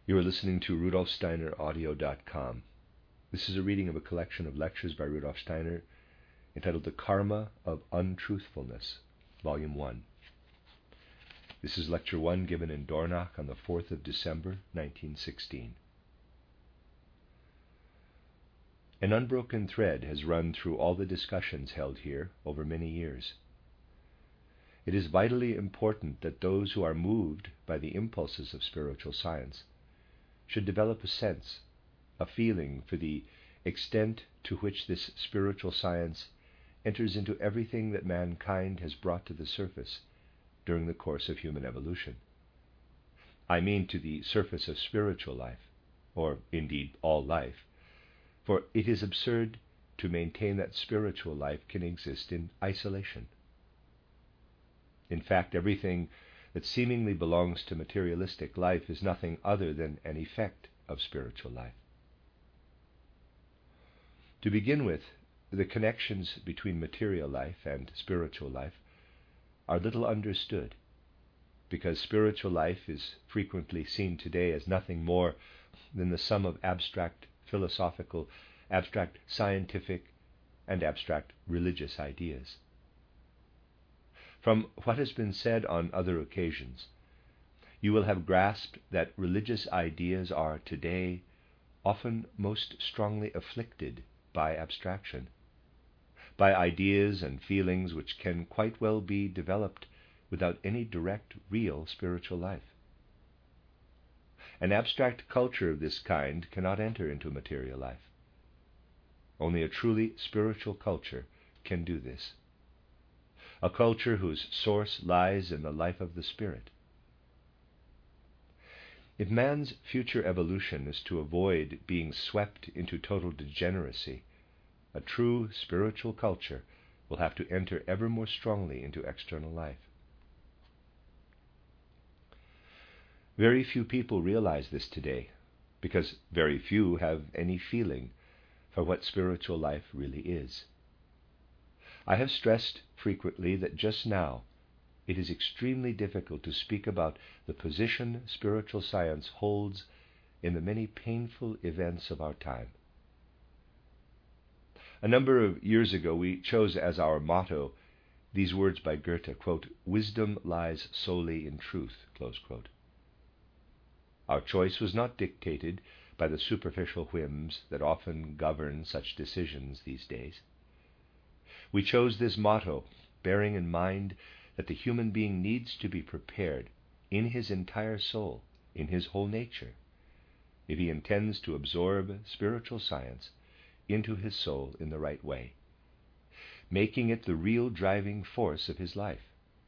You are listening to rudolfsteineraudio.com. This is a reading of a collection of lectures by Rudolf Steiner entitled The Karma of Untruthfulness, Volume 1. This is Lecture 1 given in Dornach on the 4th of December, 1916. An unbroken thread has run through all the discussions held here over many years. It is vitally important that those who are moved by the impulses of spiritual science should develop a sense, a feeling for the extent to which this spiritual science enters into everything that mankind has brought to the surface during the course of human evolution. I mean to the surface of spiritual life, or indeed all life, for it is absurd to maintain that spiritual life can exist in isolation. In fact, everything that seemingly belongs to materialistic life is nothing other than an effect of spiritual life. To begin with, the connections between material life and spiritual life are little understood, because spiritual life is frequently seen today as nothing more than the sum of abstract philosophical, abstract scientific, and abstract religious ideas. From what has been said on other occasions, you will have grasped that religious ideas are today often most strongly afflicted by abstraction, by ideas and feelings which can quite well be developed without any direct, real spiritual life. An abstract culture of this kind cannot enter into material life. Only a truly spiritual culture can do this. A culture whose source lies in the life of the Spirit. If man's future evolution is to avoid being swept into total degeneracy, a true spiritual culture will have to enter ever more strongly into external life. Very few people realize this today, because very few have any feeling for what spiritual life really is. I have stressed frequently that just now it is extremely difficult to speak about the position spiritual science holds in the many painful events of our time. A number of years ago we chose as our motto these words by Goethe, quote, "Wisdom lies solely in truth," close quote. Our choice was not dictated by the superficial whims that often govern such decisions these days. We chose this motto, bearing in mind that the human being needs to be prepared in his entire soul, in his whole nature, if he intends to absorb spiritual science into his soul in the right way, making it the real driving force of his life.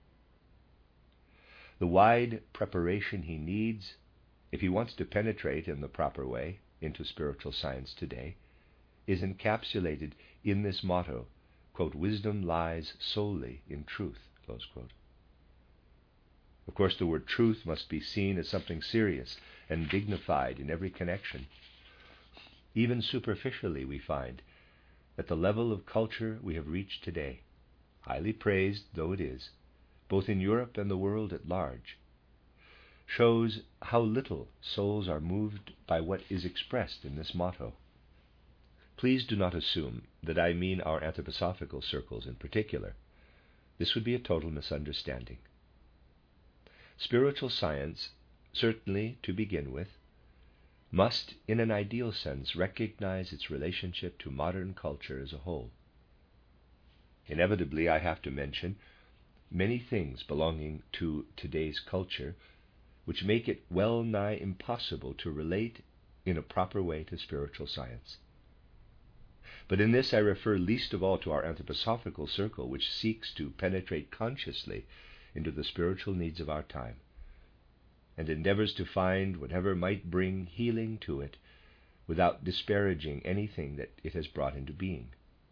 The wide preparation he needs, if he wants to penetrate in the proper way into spiritual science today, is encapsulated in this motto, quote, "Wisdom lies solely in truth," close quote. Of course, the word truth must be seen as something serious and dignified in every connection. Even superficially, we find that the level of culture we have reached today, highly praised though it is, both in Europe and the world at large, shows how little souls are moved by what is expressed in this motto. Please do not assume that I mean our anthroposophical circles in particular. This would be a total misunderstanding. Spiritual science, certainly to begin with, must, in an ideal sense, recognize its relationship to modern culture as a whole. Inevitably, I have to mention many things belonging to today's culture which make it well nigh impossible to relate in a proper way to spiritual science. But in this I refer least of all to our anthroposophical circle, which seeks to penetrate consciously into the spiritual needs of our time, and endeavors to find whatever might bring healing to it without disparaging anything that it has brought into being.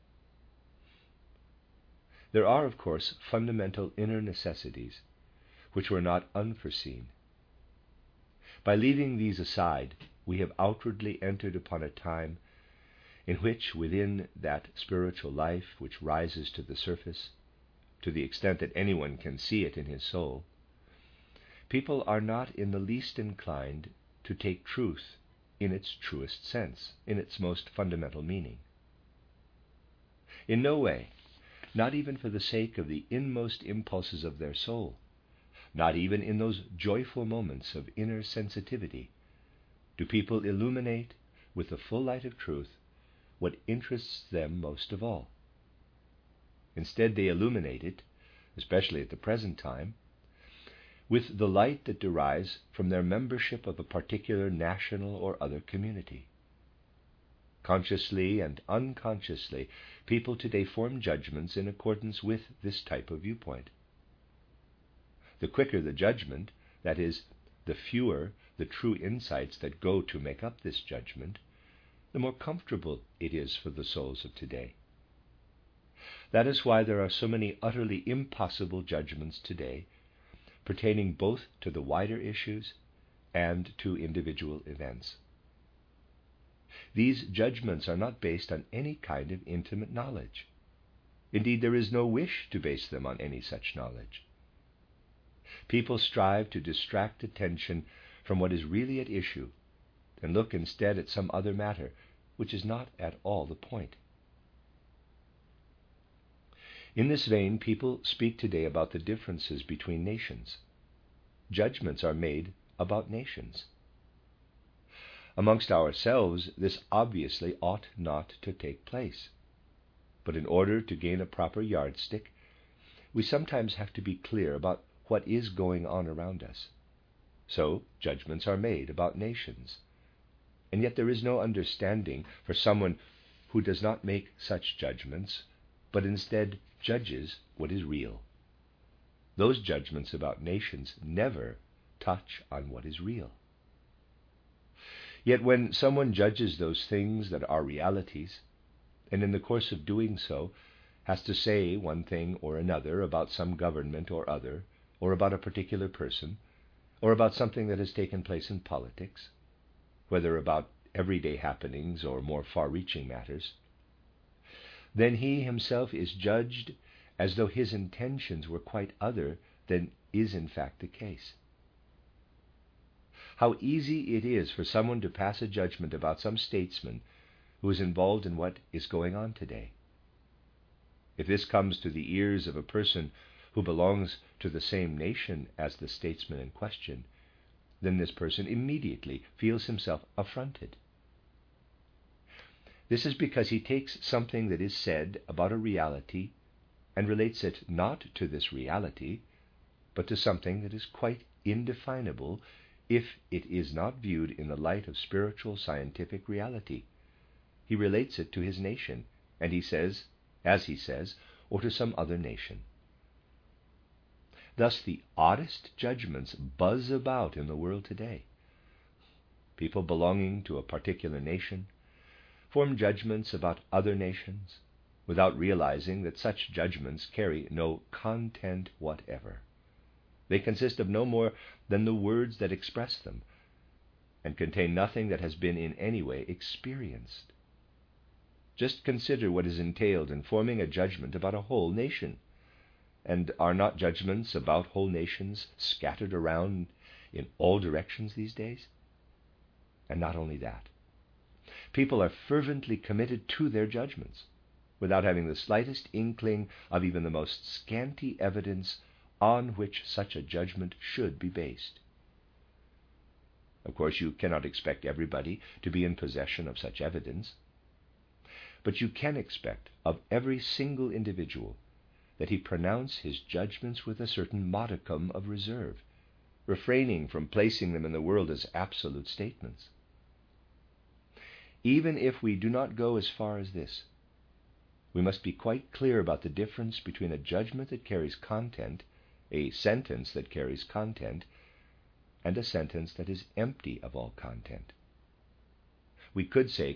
There are, of course, fundamental inner necessities which were not unforeseen. By leaving these aside, we have outwardly entered upon a time in which, within that spiritual life which rises to the surface, to the extent that anyone can see it in his soul, people are not in the least inclined to take truth in its truest sense, in its most fundamental meaning. In no way, not even for the sake of the inmost impulses of their soul, not even in those joyful moments of inner sensitivity, do people illuminate with the full light of truth what interests them most of all. Instead, they illuminate it, especially at the present time, with the light that derives from their membership of a particular national or other community. Consciously and unconsciously, people today form judgments in accordance with this type of viewpoint. The quicker the judgment, that is, the fewer the true insights that go to make up this judgment, the more comfortable it is for the souls of today. That is why there are so many utterly impossible judgments today, pertaining both to the wider issues and to individual events. These judgments are not based on any kind of intimate knowledge. Indeed, there is no wish to base them on any such knowledge. People strive to distract attention from what is really at issue and look instead at some other matter, which is not at all the point. In this vein, people speak today about the differences between nations. Judgments are made about nations. Amongst ourselves, this obviously ought not to take place. But in order to gain a proper yardstick, we sometimes have to be clear about what is going on around us. So, judgments are made about nations. And yet there is no understanding for someone who does not make such judgments, but instead judges what is real. Those judgments about nations never touch on what is real. Yet when someone judges those things that are realities, and in the course of doing so has to say one thing or another about some government or other, or about a particular person, or about something that has taken place in politics, whether about everyday happenings or more far-reaching matters, then he himself is judged as though his intentions were quite other than is in fact the case. How easy it is for someone to pass a judgment about some statesman who is involved in what is going on today. If this comes to the ears of a person who belongs to the same nation as the statesman in question, then this person immediately feels himself affronted. This is because he takes something that is said about a reality and relates it not to this reality, but to something that is quite indefinable if it is not viewed in the light of spiritual scientific reality. He relates it to his nation, and he says, as he says, or to some other nation. Thus the oddest judgments buzz about in the world today. People belonging to a particular nation form judgments about other nations without realizing that such judgments carry no content whatever. They consist of no more than the words that express them, and contain nothing that has been in any way experienced. Just consider what is entailed in forming a judgment about a whole nation. And are not judgments about whole nations scattered around in all directions these days? And not only that, people are fervently committed to their judgments, without having the slightest inkling of even the most scanty evidence on which such a judgment should be based. Of course, you cannot expect everybody to be in possession of such evidence, but you can expect of every single individual that he pronounce his judgments with a certain modicum of reserve, refraining from placing them in the world as absolute statements. Even if we do not go as far as this, we must be quite clear about the difference between a judgment that carries content, a sentence that carries content, and a sentence that is empty of all content. We could say,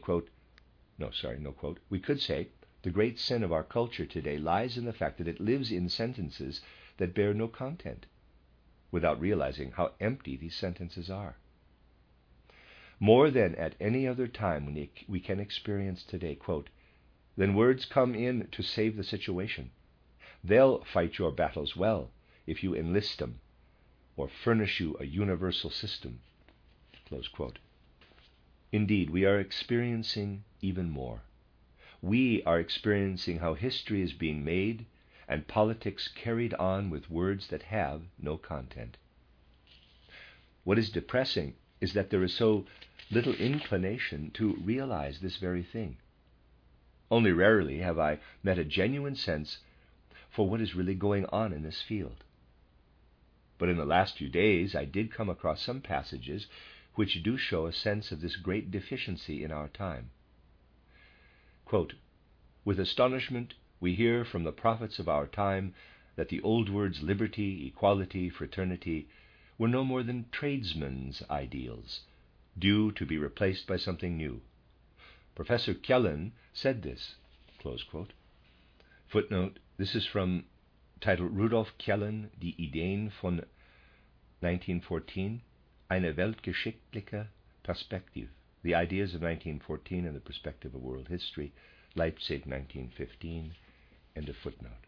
we could say, the great sin of our culture today lies in the fact that it lives in sentences that bear no content, without realizing how empty these sentences are. More than at any other time when we can experience today, then words come in to save the situation. They'll fight your battles well if you enlist them, or furnish you a universal system. Close quote. Indeed, we are experiencing even more. We are experiencing how history is being made and politics carried on with words that have no content. What is depressing is that there is so little inclination to realize this very thing. Only rarely have I met a genuine sense for what is really going on in this field. But in the last few days, I did come across some passages which do show a sense of this great deficiency in our time. Quote, "With astonishment, we hear from the prophets of our time that the old words liberty, equality, fraternity were no more than tradesmen's ideals, due to be replaced by something new. Professor Kjellén said this." Close quote. Footnote, this is from titled Rudolf Kjellén, Die Ideen von 1914, eine weltgeschichtliche Perspektive, The Ideas of 1914 and the Perspective of World History, Leipzig, 1915, end of footnote.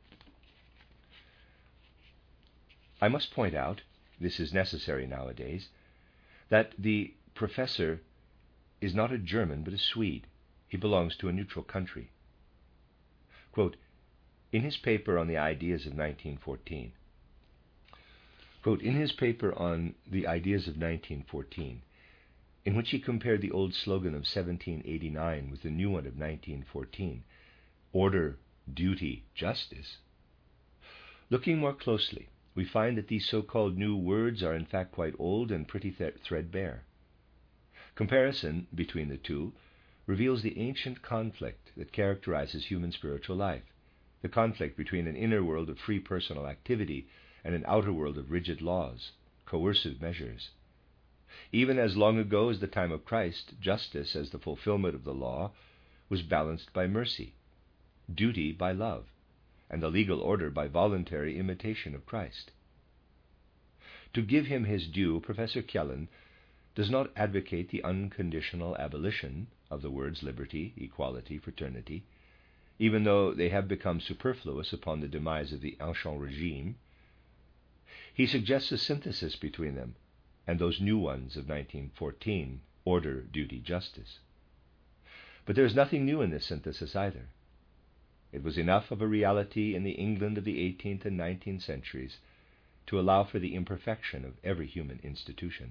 I must point out, this is necessary nowadays, that the professor is not a German but a Swede. He belongs to a neutral country. Quote, in his paper on the ideas of 1914, quote, in his paper on the ideas of 1914, in which he compared the old slogan of 1789 with the new one of 1914, order, duty, justice, looking more closely, we find that these so-called new words are in fact quite old and pretty threadbare. Comparison between the two reveals the ancient conflict that characterizes human spiritual life, the conflict between an inner world of free personal activity and an outer world of rigid laws, coercive measures. Even as long ago as the time of Christ, justice as the fulfillment of the law was balanced by mercy, duty by love, and the legal order by voluntary imitation of Christ. To give him his due, Professor Kjellén does not advocate the unconditional abolition of the words liberty, equality, fraternity, even though they have become superfluous upon the demise of the Ancien Regime. He suggests a synthesis between them and those new ones of 1914, order, duty, justice. But there is nothing new in this synthesis either. It was enough of a reality in the England of the 18th and 19th centuries to allow for the imperfection of every human institution.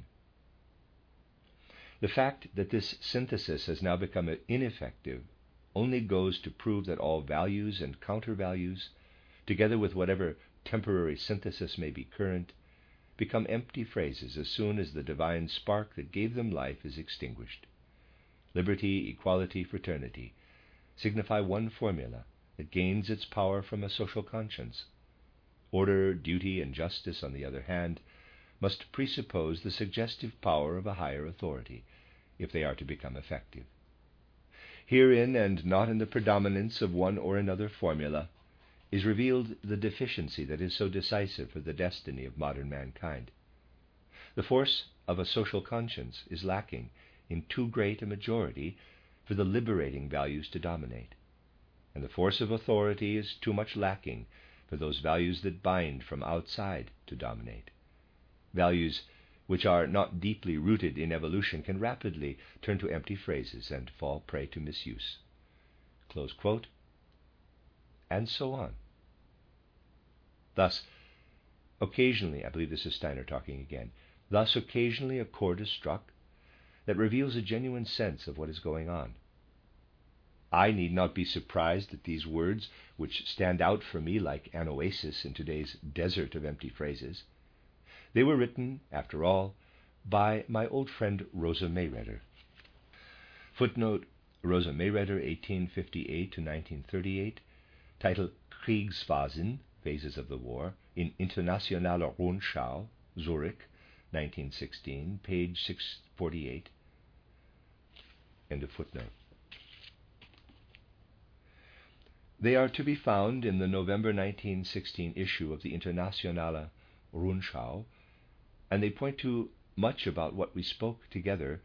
The fact that this synthesis has now become ineffective only goes to prove that all values and counter-values, together with whatever temporary synthesis may be current, become empty phrases as soon as the divine spark that gave them life is extinguished. Liberty, equality, fraternity signify one formula that gains its power from a social conscience. Order, duty, and justice, on the other hand, must presuppose the suggestive power of a higher authority if they are to become effective. Herein, and not in the predominance of one or another formula, is revealed the deficiency that is so decisive for the destiny of modern mankind. The force of a social conscience is lacking in too great a majority for the liberating values to dominate, and the force of authority is too much lacking for those values that bind from outside to dominate. Values which are not deeply rooted in evolution can rapidly turn to empty phrases and fall prey to misuse. Close quote. And so on. Thus, occasionally, I believe this is Steiner talking again, thus occasionally a chord is struck that reveals a genuine sense of what is going on. I need not be surprised at these words, which stand out for me like an oasis in today's desert of empty phrases. They were written, after all, by my old friend Rosa Mayredder. Footnote, Rosa Mayredder, 1858 to 1938, titled Kriegsphasen, Phases of the War, in Internationale Rundschau, Zurich, 1916, page 648. End of footnote. They are to be found in the November 1916 issue of the Internationale Rundschau, and they point to much about which we spoke together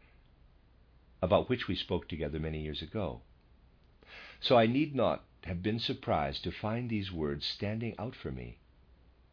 many years ago. So I need not have been surprised to find these words standing out for me.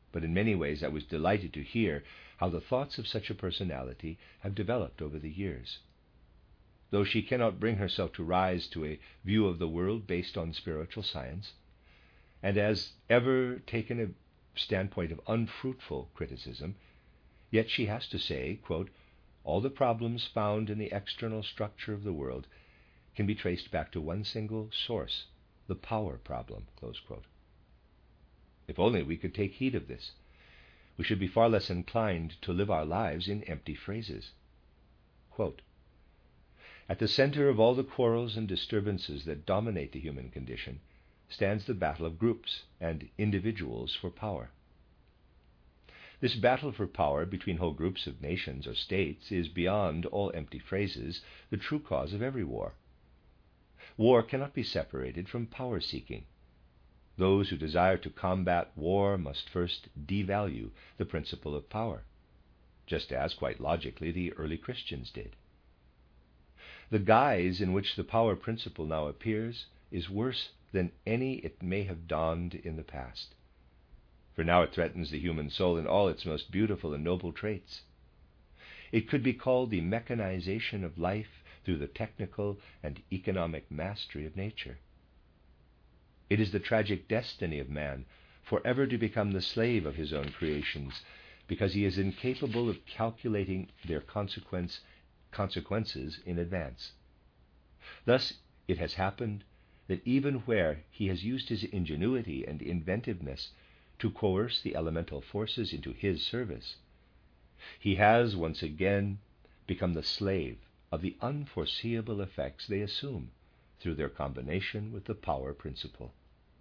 but in many ways I was delighted to hear how the thoughts of such a personality have developed over the years. Though she cannot bring herself to rise to a view of the world based on spiritual science, and has ever taken a standpoint of unfruitful criticism, yet she has to say, quote, all the problems found in the external structure of the world can be traced back to one single source, the power problem, close quote. If only we could take heed of this, we should be far less inclined to live our lives in empty phrases. Quote, at the center of all the quarrels and disturbances that dominate the human condition stands the battle of groups and individuals for power. This battle for power between whole groups of nations or states is, beyond all empty phrases, the true cause of every war. War cannot be separated from power-seeking. Those who desire to combat war must first devalue the principle of power, just as, quite logically, the early Christians did. The guise in which the power principle now appears is worse than any it may have donned in the past, for now it threatens the human soul in all its most beautiful and noble traits. It could be called the mechanization of life through the technical and economic mastery of nature. It is the tragic destiny of man forever to become the slave of his own creations, because he is incapable of calculating their consequences in advance. Thus it has happened that even where he has used his ingenuity and inventiveness to coerce the elemental forces into his service, he has once again become the slave of the unforeseeable effects they assume through their combination with the power principle.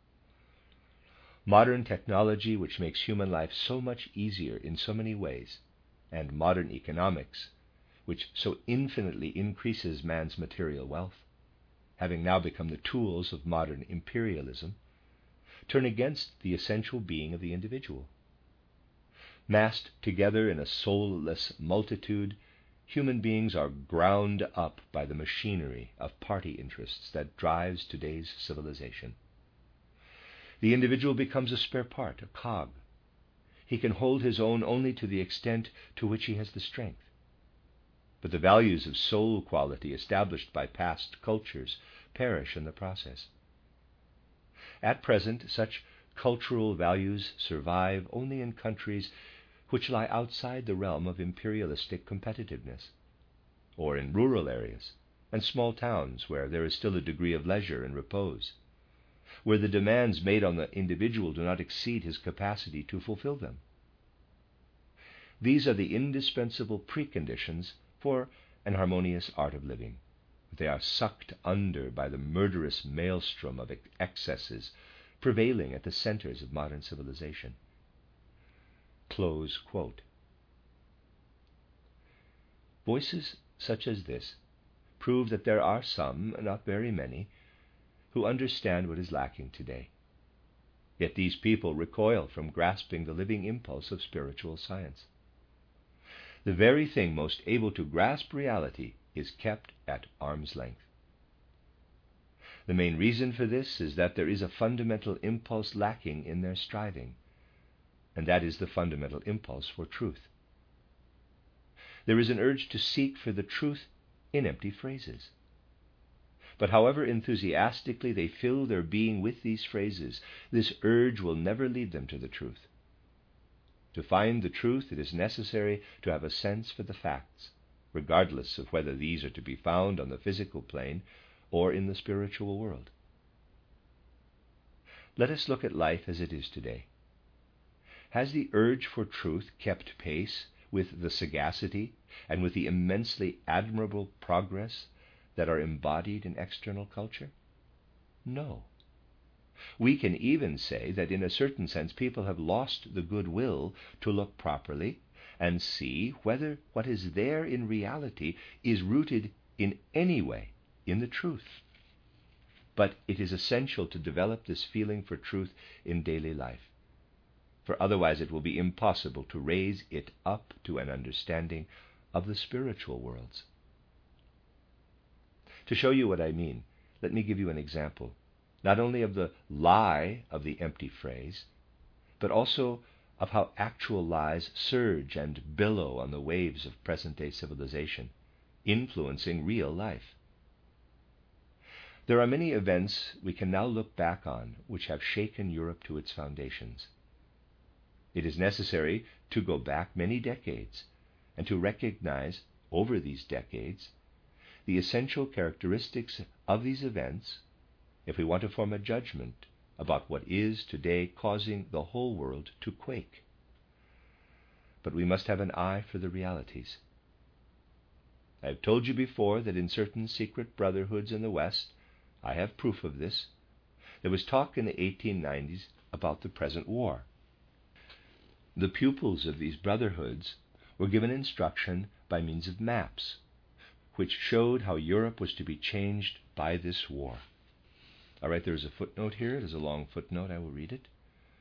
Modern technology, which makes human life so much easier in so many ways, and modern economics, which so infinitely increases man's material wealth, having now become the tools of modern imperialism, turn against the essential being of the individual. Massed together in a soulless multitude, human beings are ground up by the machinery of party interests that drives today's civilization. The individual becomes a spare part, a cog. He can hold his own only to the extent to which he has the strength. But the values of soul quality established by past cultures perish in the process. At present, such cultural values survive only in countries which lie outside the realm of imperialistic competitiveness, or in rural areas and small towns where there is still a degree of leisure and repose, where the demands made on the individual do not exceed his capacity to fulfill them. These are the indispensable preconditions for an harmonious art of living. They are sucked under by the murderous maelstrom of excesses prevailing at the centers of modern civilization. Close quote. Voices such as this prove that there are some, not very many, who understand what is lacking today. Yet these people recoil from grasping the living impulse of spiritual science. The very thing most able to grasp reality is kept at arm's length. The main reason for this is that there is a fundamental impulse lacking in their striving, and that is the fundamental impulse for truth. There is an urge to seek for the truth in empty phrases. But however enthusiastically they fill their being with these phrases, this urge will never lead them to the truth. To find the truth, it is necessary to have a sense for the facts, regardless of whether these are to be found on the physical plane or in the spiritual world. Let us look at life as it is today. Has the urge for truth kept pace with the sagacity and with the immensely admirable progress that are embodied in external culture? No. We can even say that in a certain sense people have lost the goodwill to look properly and see whether what is there in reality is rooted in any way in the truth. But it is essential to develop this feeling for truth in daily life, for otherwise it will be impossible to raise it up to an understanding of the spiritual worlds. To show you what I mean, let me give you an example, not only of the lie of the empty phrase, but also of how actual lies surge and billow on the waves of present-day civilization, influencing real life. There are many events we can now look back on which have shaken Europe to its foundations. It is necessary to go back many decades and to recognize, over these decades, the essential characteristics of these events if we want to form a judgment about what is today causing the whole world to quake. But we must have an eye for the realities. I have told you before that in certain secret brotherhoods in the West, I have proof of this, there was talk in the 1890s about the present war. The pupils of these brotherhoods were given instruction by means of maps, which showed how Europe was to be changed by this war. All right, there's a footnote here. It is a long footnote. I will read it.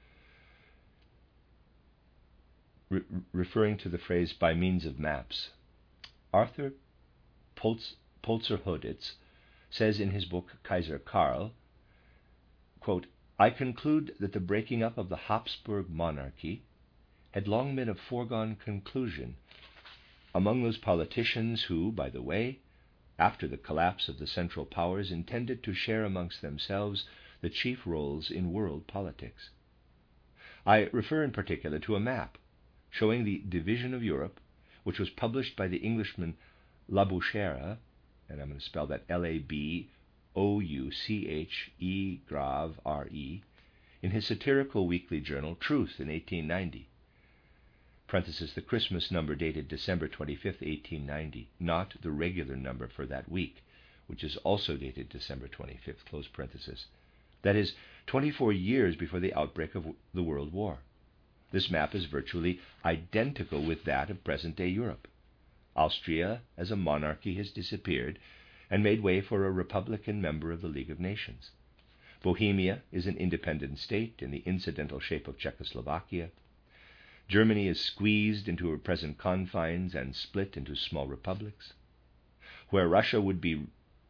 Referring to the phrase by means of maps. Arthur Polzer-Huditz says in his book Kaiser Karl, quote, I conclude that the breaking up of the Habsburg monarchy had long been a foregone conclusion among those politicians who, by the way, after the collapse of the Central Powers, intended to share amongst themselves the chief roles in world politics. I refer in particular to a map showing the division of Europe, which was published by the Englishman Labouchere, and I'm going to spell that Labouchere, in his satirical weekly journal Truth in 1890. Parenthesis, the Christmas number dated December 25th, 1890, not the regular number for that week, which is also dated December 25th, close parenthesis. That is, 24 years before the outbreak of the World War. This map is virtually identical with that of present-day Europe. Austria, as a monarchy, has disappeared and made way for a Republican member of the League of Nations. Bohemia is an independent state in the incidental shape of Czechoslovakia. Germany is squeezed into her present confines and split into small republics. Where Russia would be,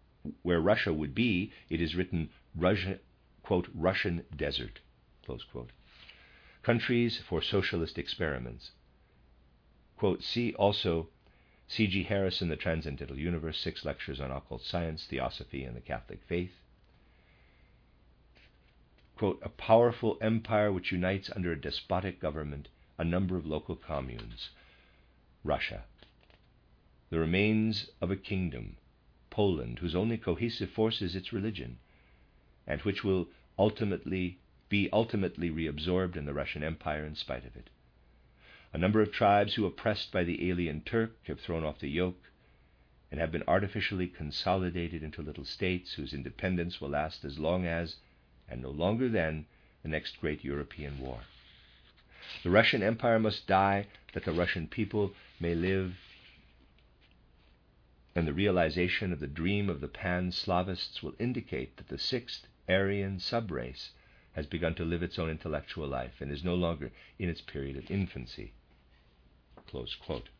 it is written Russia, quote, Russian desert, close quote. Countries for socialist experiments. Quote, see also C.G. Harrison, The Transcendental Universe, 6 lectures on occult science, theosophy, and the Catholic faith. Quote, a powerful empire which unites under a despotic government a number of local communes. Russia. The remains of a kingdom, Poland, whose only cohesive force is its religion, and which will ultimately reabsorbed in the Russian Empire in spite of it. A number of tribes who, oppressed by the alien Turk, have thrown off the yoke and have been artificially consolidated into little states whose independence will last as long as, and no longer than, the next great European war. The Russian Empire must die that the Russian people may live, and the realization of the dream of the Pan-Slavists will indicate that the sixth Aryan subrace has begun to live its own intellectual life and is no longer in its period of infancy. Close quote.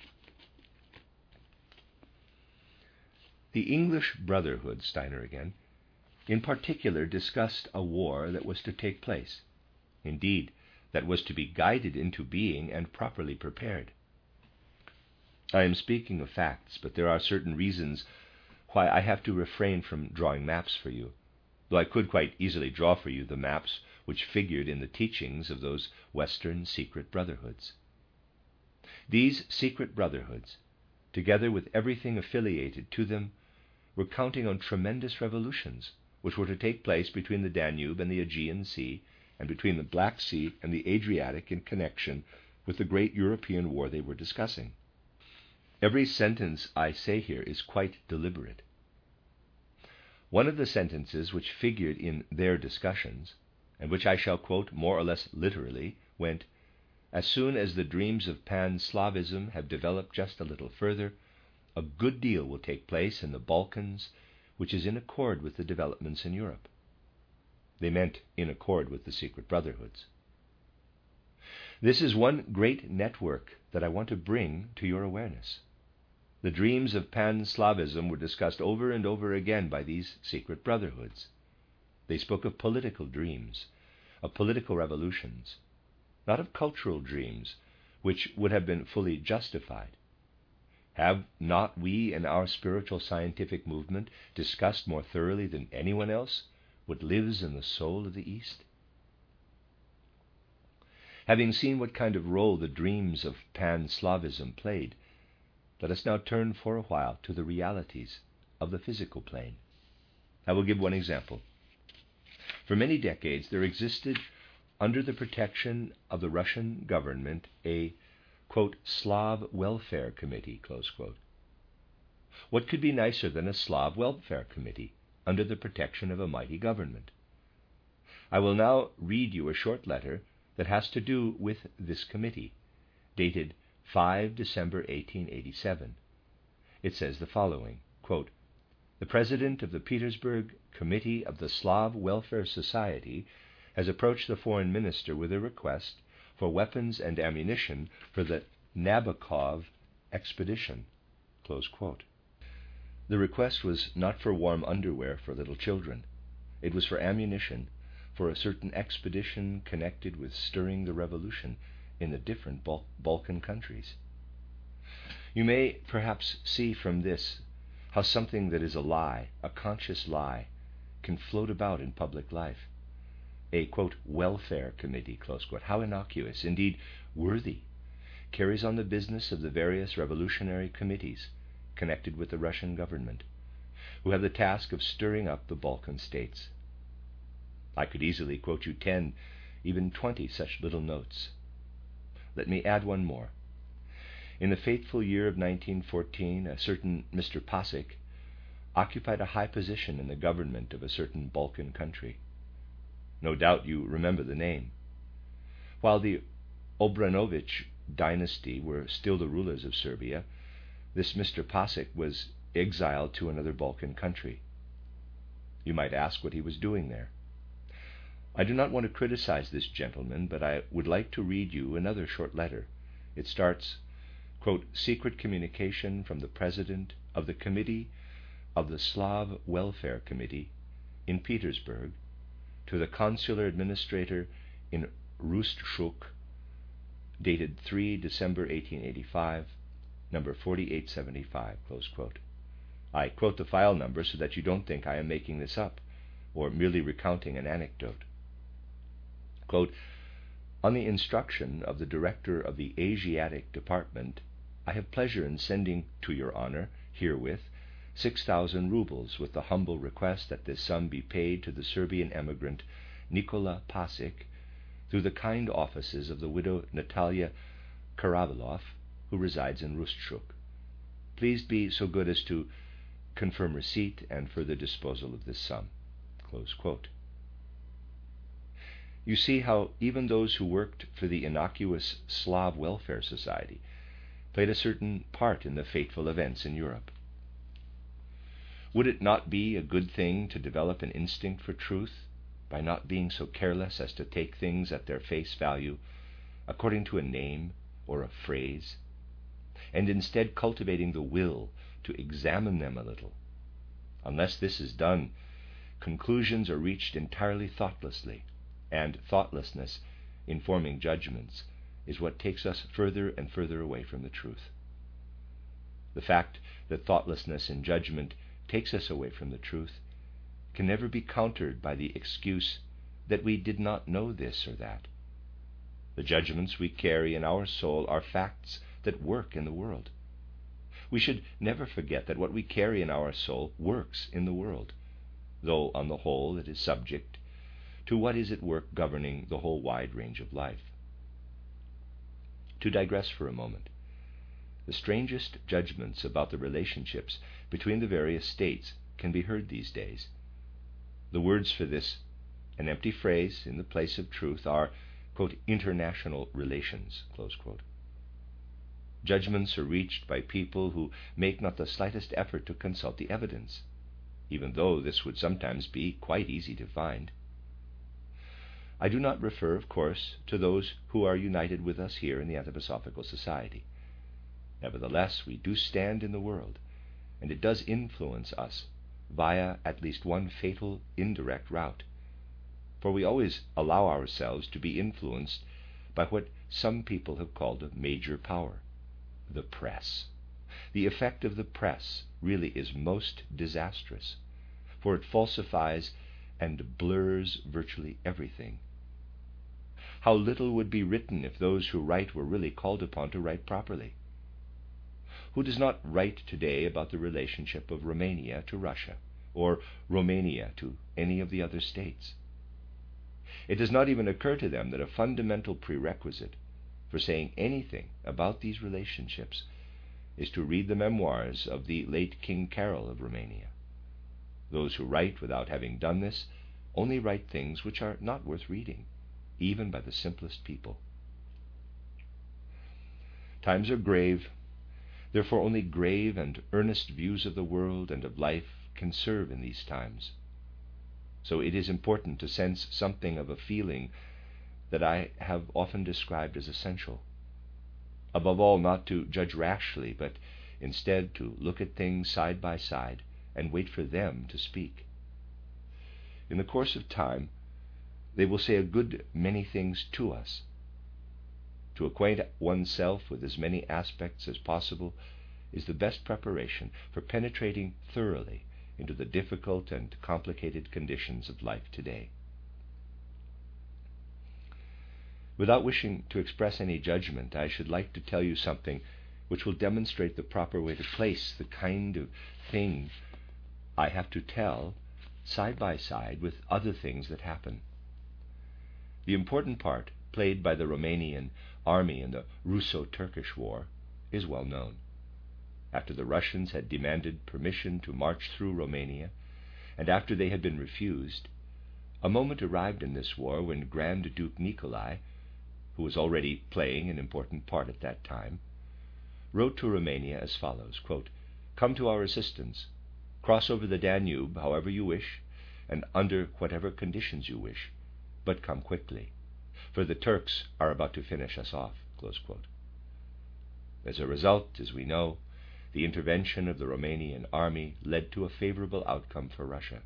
The English Brotherhood, Steiner again, in particular discussed a war that was to take place. Indeed, that was to be guided into being and properly prepared. I am speaking of facts, but there are certain reasons why I have to refrain from drawing maps for you, though I could quite easily draw for you the maps which figured in the teachings of those Western secret brotherhoods. These secret brotherhoods, together with everything affiliated to them, were counting on tremendous revolutions which were to take place between the Danube and the Aegean Sea, and between the Black Sea and the Adriatic in connection with the great European war they were discussing. Every sentence I say here is quite deliberate. One of the sentences which figured in their discussions, and which I shall quote more or less literally, went, as soon as the dreams of Pan-Slavism have developed just a little further, a good deal will take place in the Balkans, which is in accord with the developments in Europe. They meant in accord with the secret brotherhoods. This is one great network that I want to bring to your awareness. The dreams of Pan-Slavism were discussed over and over again by these secret brotherhoods. They spoke of political dreams, of political revolutions. not of cultural dreams, which would have been fully justified. Have not we in our spiritual scientific movement discussed more thoroughly than anyone else what lives in the soul of the East? Having seen what kind of role the dreams of Pan-Slavism played, let us now turn for a while to the realities of the physical plane. I will give one example. For many decades there existed, under the protection of the Russian government, a, quote, Slav Welfare Committee, close quote. What could be nicer than a Slav Welfare Committee under the protection of a mighty government? I will now read you a short letter that has to do with this committee, dated 5 December 1887. It says the following, quote, the president of the Petersburg Committee of the Slav Welfare Society has approached the foreign minister with a request for weapons and ammunition for the Nabokov expedition, close quote. The request was not for warm underwear for little children. It was for ammunition for a certain expedition connected with stirring the revolution in the different Balkan countries. You may perhaps see from this how something that is a lie, a conscious lie, can float about in public life. A, quote, welfare committee, close quote, how innocuous, indeed worthy, carries on the business of the various revolutionary committees connected with the Russian government, who have the task of stirring up the Balkan states. I could easily quote you 10, even 20 such little notes. Let me add one more. In the fateful year of 1914, a certain Mr. Pasek occupied a high position in the government of a certain Balkan country. No doubt you remember the name. While the Obranović dynasty were still the rulers of Serbia, this Mr. Pasek was exiled to another Balkan country. You might ask what he was doing there. I do not want to criticize this gentleman, but I would like to read you another short letter. It starts, quote, secret communication from the president of the Committee of the Slav Welfare Committee in Petersburg to the consular administrator in Rustchuk, dated 3 December 1885, number 4875, close quote. I quote the file number so that you don't think I am making this up or merely recounting an anecdote. Quote, on the instruction of the director of the Asiatic Department, I have pleasure in sending to your honor herewith 6,000 rubles with the humble request that this sum be paid to the Serbian emigrant Nikola Pasek through the kind offices of the widow Natalia Karavalov, who resides in Rustchuk. Please be so good as to confirm receipt and further disposal of this sum, close quote. You see how even those who worked for the innocuous Slav Welfare Society played a certain part in the fateful events in Europe. Would it not be a good thing to develop an instinct for truth by not being so careless as to take things at their face value according to a name or a phrase, and instead cultivating the will to examine them a little? Unless this is done, conclusions are reached entirely thoughtlessly, and thoughtlessness in forming judgments is what takes us further and further away from the truth. The fact that thoughtlessness in judgment takes us away from the truth can never be countered by the excuse that we did not know this or that. The judgments we carry in our soul are facts that work in the world. We should never forget that what we carry in our soul works in the world, though on the whole it is subject to what is at work governing the whole wide range of life. To digress for a moment, the strangest judgments about the relationships between the various states can be heard these days. The words for this, an empty phrase in the place of truth, are, quote, international relations, close quote. Judgments are reached by people who make not the slightest effort to consult the evidence, even though this would sometimes be quite easy to find. I do not refer, of course, to those who are united with us here in the Anthroposophical Society. Nevertheless, we do stand in the world, and it does influence us via at least one fatal indirect route, for we always allow ourselves to be influenced by what some people have called a major power, the press. The effect of the press really is most disastrous, for it falsifies and blurs virtually everything. How little would be written if those who write were really called upon to write properly? Who does not write today about the relationship of Romania to Russia, or Romania to any of the other states? It does not even occur to them that a fundamental prerequisite for saying anything about these relationships is to read the memoirs of the late King Carol of Romania. Those who write without having done this only write things which are not worth reading, even by the simplest people. Times are grave, therefore only grave and earnest views of the world and of life can serve in these times. So it is important to sense something of a feeling that I have often described as essential. Above all, not to judge rashly, but instead to look at things side by side and wait for them to speak. In the course of time, they will say a good many things to us. To acquaint oneself with as many aspects as possible is the best preparation for penetrating thoroughly into the difficult and complicated conditions of life today. Without wishing to express any judgment, I should like to tell you something which will demonstrate the proper way to place the kind of thing I have to tell side by side with other things that happen. The important part played by the Romanian army in the Russo-Turkish War is well known. After the Russians had demanded permission to march through Romania, and after they had been refused, a moment arrived in this war when Grand Duke Nikolai, who was already playing an important part at that time, wrote to Romania as follows, quote, "Come to our assistance. Cross over the Danube however you wish, and under whatever conditions you wish, but come quickly, for the Turks are about to finish us off." Close quote. As a result, as we know, the intervention of the Romanian army led to a favorable outcome for Russia.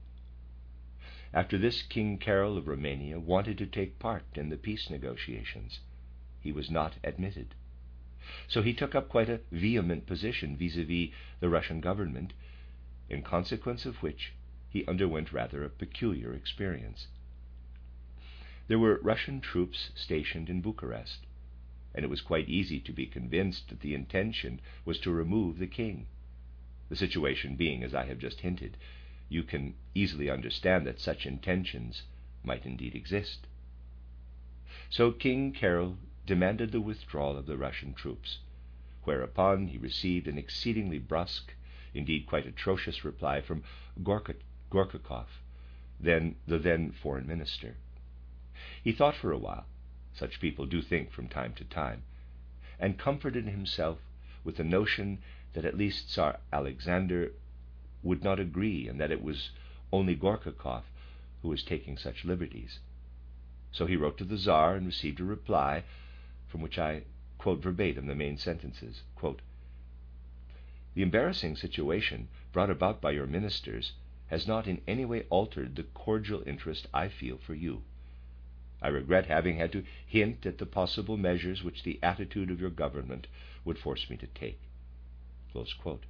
After this, King Carol of Romania wanted to take part in the peace negotiations. He was not admitted. So he took up quite a vehement position vis-à-vis the Russian government, in consequence of which he underwent rather a peculiar experience. There were Russian troops stationed in Bucharest, and it was quite easy to be convinced that the intention was to remove the king. The situation being as I have just hinted, you can easily understand that such intentions might indeed exist. So King Carol demanded the withdrawal of the Russian troops, whereupon he received an exceedingly brusque, indeed quite atrocious reply from Gorchakov, the then foreign minister. He thought for a while, such people do think from time to time, and comforted himself with the notion that at least Tsar Alexander would not agree, and that it was only Gorchakov who was taking such liberties. So he wrote to the Tsar and received a reply, from which I quote verbatim the main sentences. Quote, "The embarrassing situation brought about by your ministers has not in any way altered the cordial interest I feel for you. I regret having had to hint at the possible measures which the attitude of your government would force me to take." Close quote.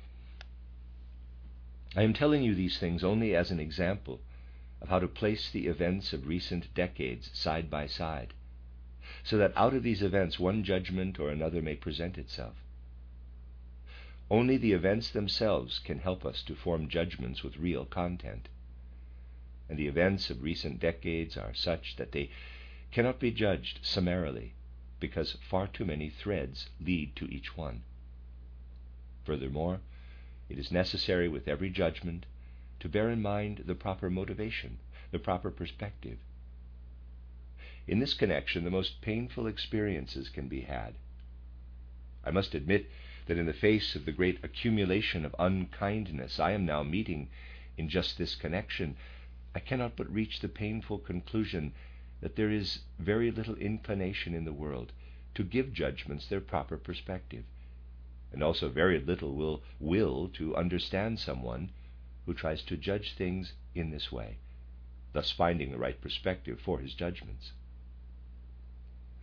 I am telling you these things only as an example of how to place the events of recent decades side by side, so that out of these events one judgment or another may present itself. Only the events themselves can help us to form judgments with real content. And the events of recent decades are such that they cannot be judged summarily, because far too many threads lead to each one. Furthermore, it is necessary with every judgment to bear in mind the proper motivation, the proper perspective. In this connection, the most painful experiences can be had. I must admit that in the face of the great accumulation of unkindness I am now meeting in just this connection, I cannot but reach the painful conclusion that there is very little inclination in the world to give judgments their proper perspective, and also very little will to understand someone who tries to judge things in this way, thus finding the right perspective for his judgments.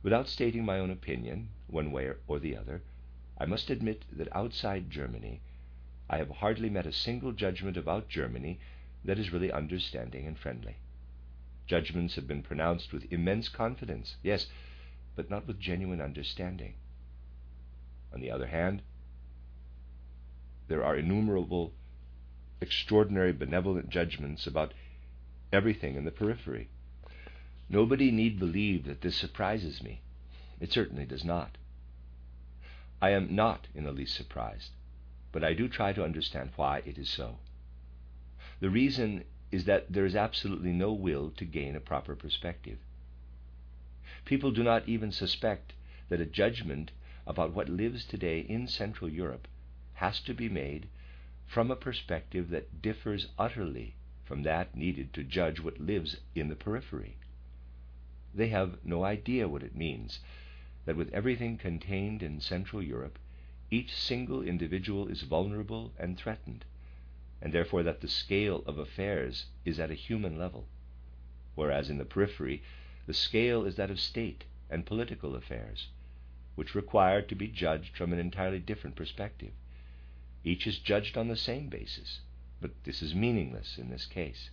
Without stating my own opinion, one way or the other, I must admit that outside Germany, I have hardly met a single judgment about Germany that is really understanding and friendly. Judgments have been pronounced with immense confidence, yes, but not with genuine understanding. On the other hand, there are innumerable, extraordinary, benevolent judgments about everything in the periphery. Nobody need believe that this surprises me. It certainly does not. I am not in the least surprised, but I do try to understand why it is so. The reason is that there is absolutely no will to gain a proper perspective. People do not even suspect that a judgment about what lives today in Central Europe has to be made from a perspective that differs utterly from that needed to judge what lives in the periphery. They have no idea what it means that with everything contained in Central Europe, each single individual is vulnerable and threatened, and therefore that the scale of affairs is at a human level, whereas in the periphery the scale is that of state and political affairs, which require to be judged from an entirely different perspective. Each is judged on the same basis, but this is meaningless in this case.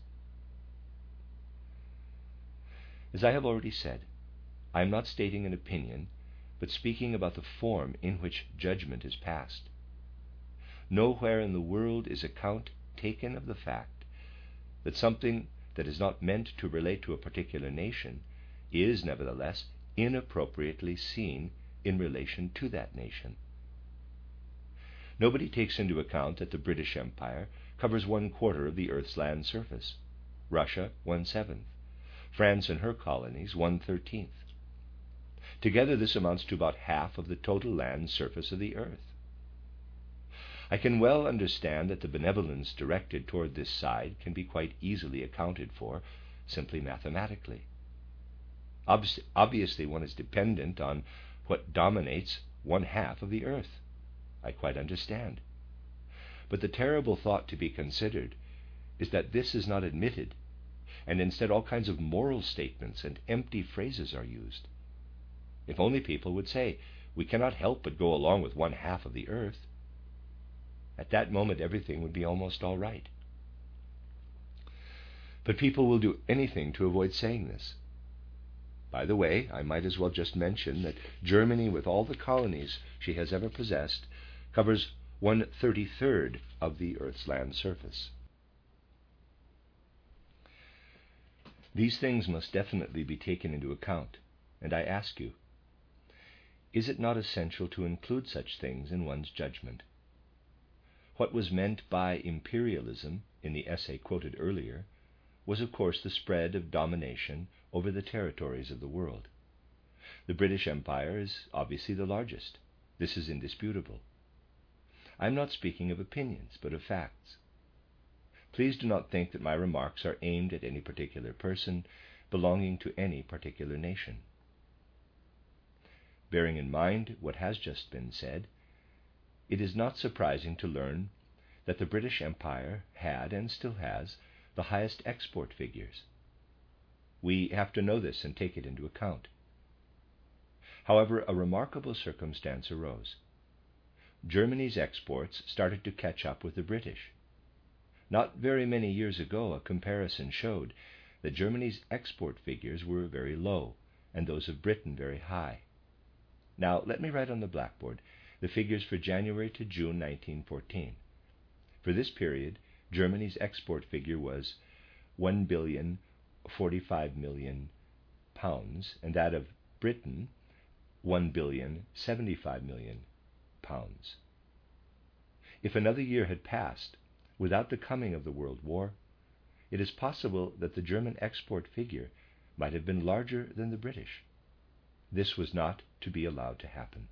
As I have already said, I am not stating an opinion, but speaking about the form in which judgment is passed. Nowhere in the world is account taken of the fact that something that is not meant to relate to a particular nation is nevertheless inappropriately seen in relation to that nation. Nobody takes into account that the British Empire covers 1/4 of the Earth's land surface, Russia 1/7, France and her colonies 1/13. Together this amounts to about half of the total land surface of the Earth. I can well understand that the benevolence directed toward this side can be quite easily accounted for simply mathematically. Obviously one is dependent on what dominates 1/2 of the Earth. I quite understand. But the terrible thought to be considered is that this is not admitted, and instead all kinds of moral statements and empty phrases are used. If only people would say, we cannot help but go along with 1/2 of the Earth. At that moment everything would be almost all right. But people will do anything to avoid saying this. By the way, I might as well just mention that Germany, with all the colonies she has ever possessed, covers 1/33 of the Earth's land surface. These things must definitely be taken into account, and I ask you, is it not essential to include such things in one's judgment? What was meant by imperialism in the essay quoted earlier was, of course, the spread of domination over the territories of the world. The British Empire is obviously the largest. This is indisputable. I am not speaking of opinions, but of facts. Please do not think that my remarks are aimed at any particular person belonging to any particular nation. Bearing in mind what has just been said, it is not surprising to learn that the British Empire had and still has the highest export figures. We have to know this and take it into account. However, a remarkable circumstance arose. Germany's exports started to catch up with the British. Not very many years ago, a comparison showed that Germany's export figures were very low and those of Britain very high. Now, let me write on the blackboard the figures for January to June 1914. For this period, Germany's export figure was £1,045,000,000, and that of Britain £1,075,000,000. If another year had passed without the coming of the World War, it is possible that the German export figure might have been larger than the British. This was not to be allowed to happen.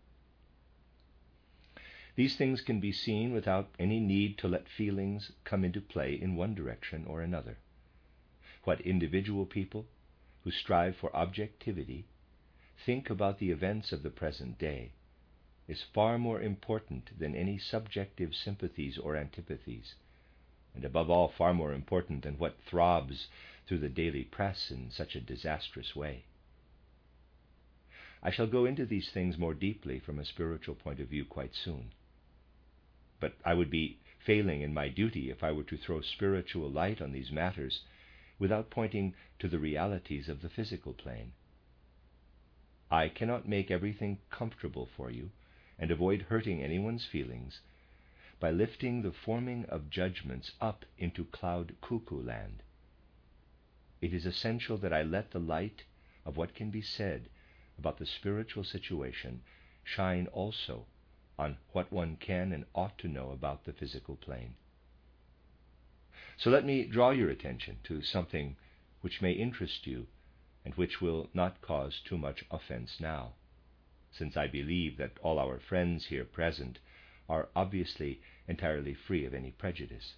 These things can be seen without any need to let feelings come into play in one direction or another. What individual people, who strive for objectivity, think about the events of the present day is far more important than any subjective sympathies or antipathies, and above all far more important than what throbs through the daily press in such a disastrous way. I shall go into these things more deeply from a spiritual point of view quite soon. But I would be failing in my duty if I were to throw spiritual light on these matters without pointing to the realities of the physical plane. I cannot make everything comfortable for you and avoid hurting anyone's feelings by lifting the forming of judgments up into cloud cuckoo land. It is essential that I let the light of what can be said about the spiritual situation shine also on what one can and ought to know about the physical plane. So let me draw your attention to something which may interest you and which will not cause too much offense now, since I believe that all our friends here present are obviously entirely free of any prejudice.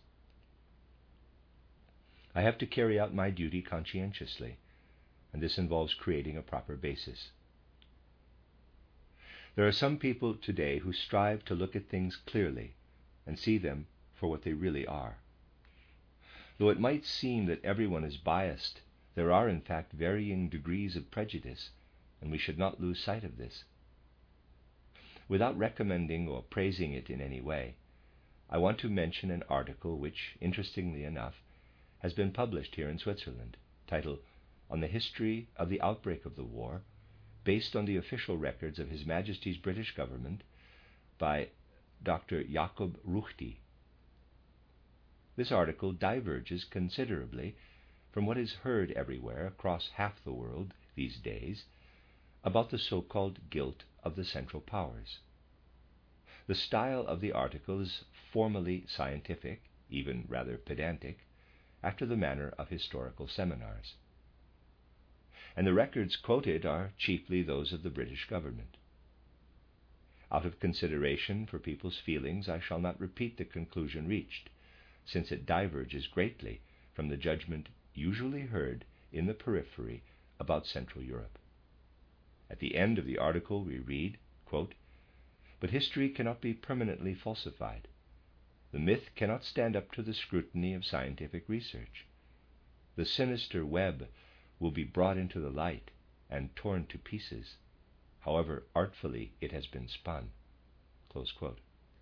I have to carry out my duty conscientiously, and this involves creating a proper basis. There are some people today who strive to look at things clearly and see them for what they really are. Though it might seem that everyone is biased, there are in fact varying degrees of prejudice, and we should not lose sight of this. Without recommending or praising it in any way, I want to mention an article which, interestingly enough, has been published here in Switzerland, titled On the History of the Outbreak of the War, based on the official records of His Majesty's British government by Dr. Jakob Ruchti. This article diverges considerably from what is heard everywhere across half the world these days about the so-called guilt of the Central Powers. The style of the article is formally scientific, even rather pedantic, after the manner of historical seminars. And the records quoted are chiefly those of the British government. Out of consideration for people's feelings, I shall not repeat the conclusion reached, since it diverges greatly from the judgment usually heard in the periphery about Central Europe. At the end of the article we read, quote, "But history cannot be permanently falsified. The myth cannot stand up to the scrutiny of scientific research. The sinister web will be brought into the light and torn to pieces, however artfully it has been spun." Close quote.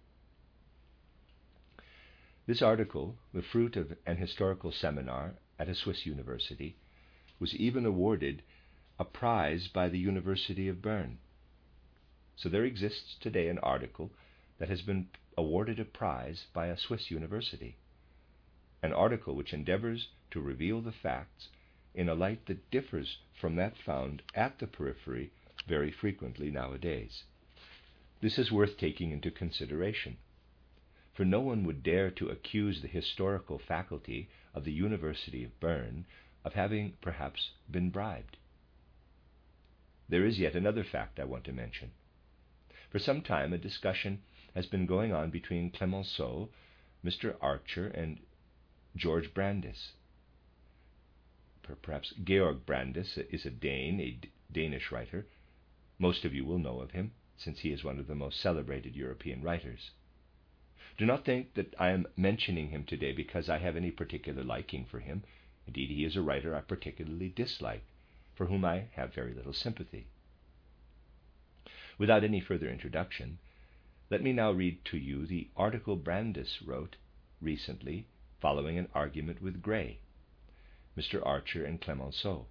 This article, the fruit of an historical seminar at a Swiss university, was even awarded a prize by the University of Bern. So there exists today an article that has been awarded a prize by a Swiss university, an article which endeavors to reveal the facts in a light that differs from that found at the periphery very frequently nowadays. This is worth taking into consideration, for no one would dare to accuse the historical faculty of the University of Bern of having perhaps been bribed. There is yet another fact I want to mention. For some time a discussion has been going on between Clemenceau, Mr. Archer, and George Brandes. Perhaps Georg Brandes is a Dane, a Danish writer. Most of you will know of him, since he is one of the most celebrated European writers. Do not think that I am mentioning him today because I have any particular liking for him. Indeed, he is a writer I particularly dislike, for whom I have very little sympathy. Without any further introduction, let me now read to you the article Brandes wrote recently following an argument with Gray, Mr. Archer, and Clemenceau.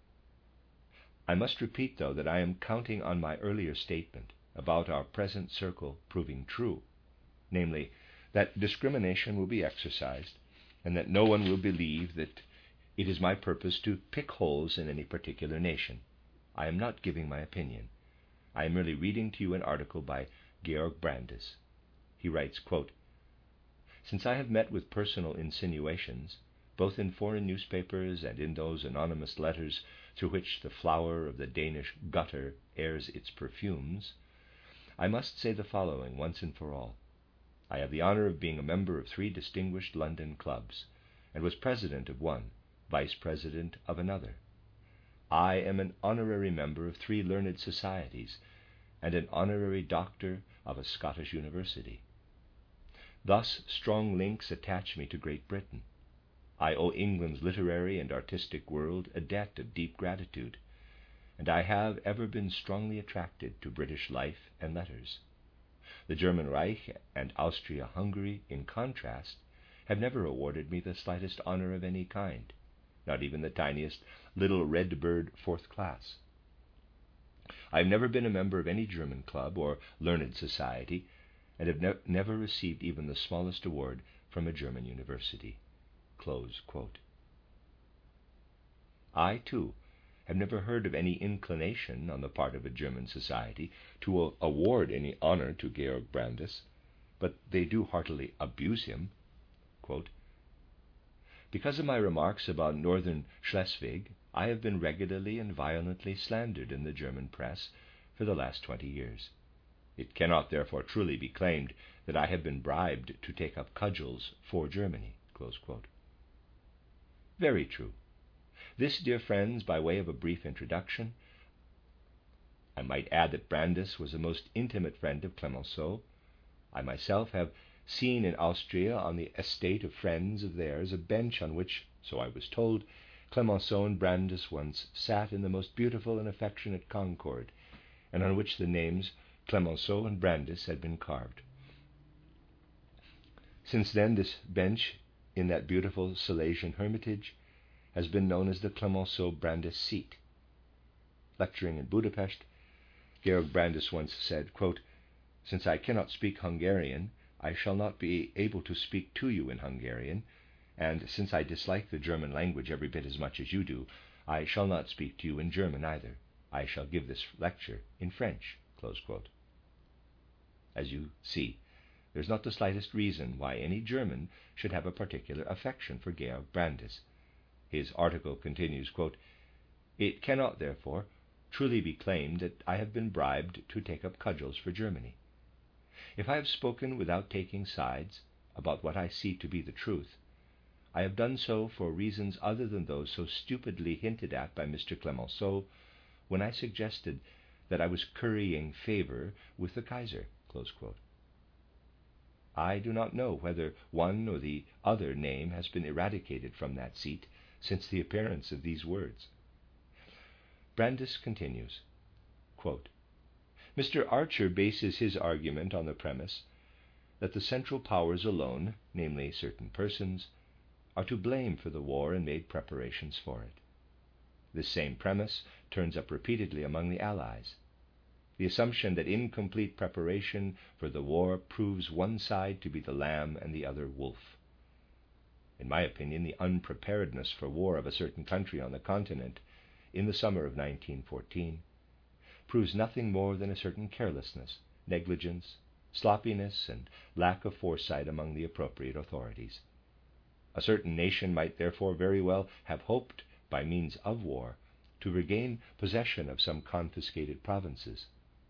I must repeat, though, that I am counting on my earlier statement about our present circle proving true, namely, that discrimination will be exercised, and that no one will believe that it is my purpose to pick holes in any particular nation. I am not giving my opinion. I am merely reading to you an article by Georg Brandes. He writes, quote, "Since I have met with personal insinuations, both in foreign newspapers and in those anonymous letters through which the flower of the Danish gutter airs its perfumes, I must say the following once and for all. I have the honor of being a member of 3 distinguished London clubs, and was president of one, vice president of another. I am an honorary member of 3 learned societies, and an honorary doctor of a Scottish university. Thus strong links attach me to Great Britain. I owe England's literary and artistic world a debt of deep gratitude, and I have ever been strongly attracted to British life and letters. The German Reich and Austria-Hungary, in contrast, have never awarded me the slightest honor of any kind, not even the tiniest little red bird 4th class. I have never been a member of any German club or learned society, and have never received even the smallest award from a German university." Close quote. I, too, have never heard of any inclination on the part of a German society to award any honor to Georg Brandes, but they do heartily abuse him. Quote, "Because of my remarks about northern Schleswig, I have been regularly and violently slandered in the German press for the last 20 years. It cannot therefore truly be claimed that I have been bribed to take up cudgels for Germany." Close quote. Very true. This, dear friends, by way of a brief introduction. I might add that Brandes was a most intimate friend of Clemenceau. I myself have seen in Austria, on the estate of friends of theirs, a bench on which, so I was told, Clemenceau and Brandes once sat in the most beautiful and affectionate concord, and on which the names Clemenceau and Brandes had been carved. Since then, this bench in that beautiful Silesian hermitage has been known as the Clemenceau-Brandes seat. Lecturing in Budapest, Georg Brandes once said, quote, "Since I cannot speak Hungarian, I shall not be able to speak to you in Hungarian, and since I dislike the German language every bit as much as you do, I shall not speak to you in German either. I shall give this lecture in French." Close quote. As you see, there is not the slightest reason why any German should have a particular affection for Georg Brandes. His article continues, quote, "It cannot, therefore, truly be claimed that I have been bribed to take up cudgels for Germany. If I have spoken without taking sides about what I see to be the truth, I have done so for reasons other than those so stupidly hinted at by Mr. Clemenceau when I suggested that I was currying favor with the Kaiser." Close quote. I do not know whether one or the other name has been eradicated from that seat since the appearance of these words. Brandes continues, quote, "Mr. Archer bases his argument on the premise that the Central Powers alone, namely certain persons, are to blame for the war and made preparations for it. This same premise turns up repeatedly among the Allies. The assumption that incomplete preparation for the war proves one side to be the lamb and the other wolf. In my opinion, the unpreparedness for war of a certain country on the continent in the summer of 1914 proves nothing more than a certain carelessness, negligence, sloppiness, and lack of foresight among the appropriate authorities. A certain nation might therefore very well have hoped, by means of war, to regain possession of some confiscated provinces.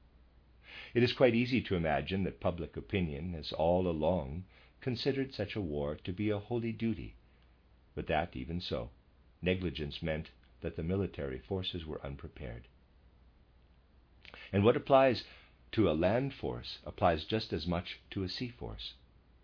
It is quite easy to imagine that public opinion has all along considered such a war to be a holy duty, but that, even so, negligence meant that the military forces were unprepared. And what applies to a land force applies just as much to a sea force."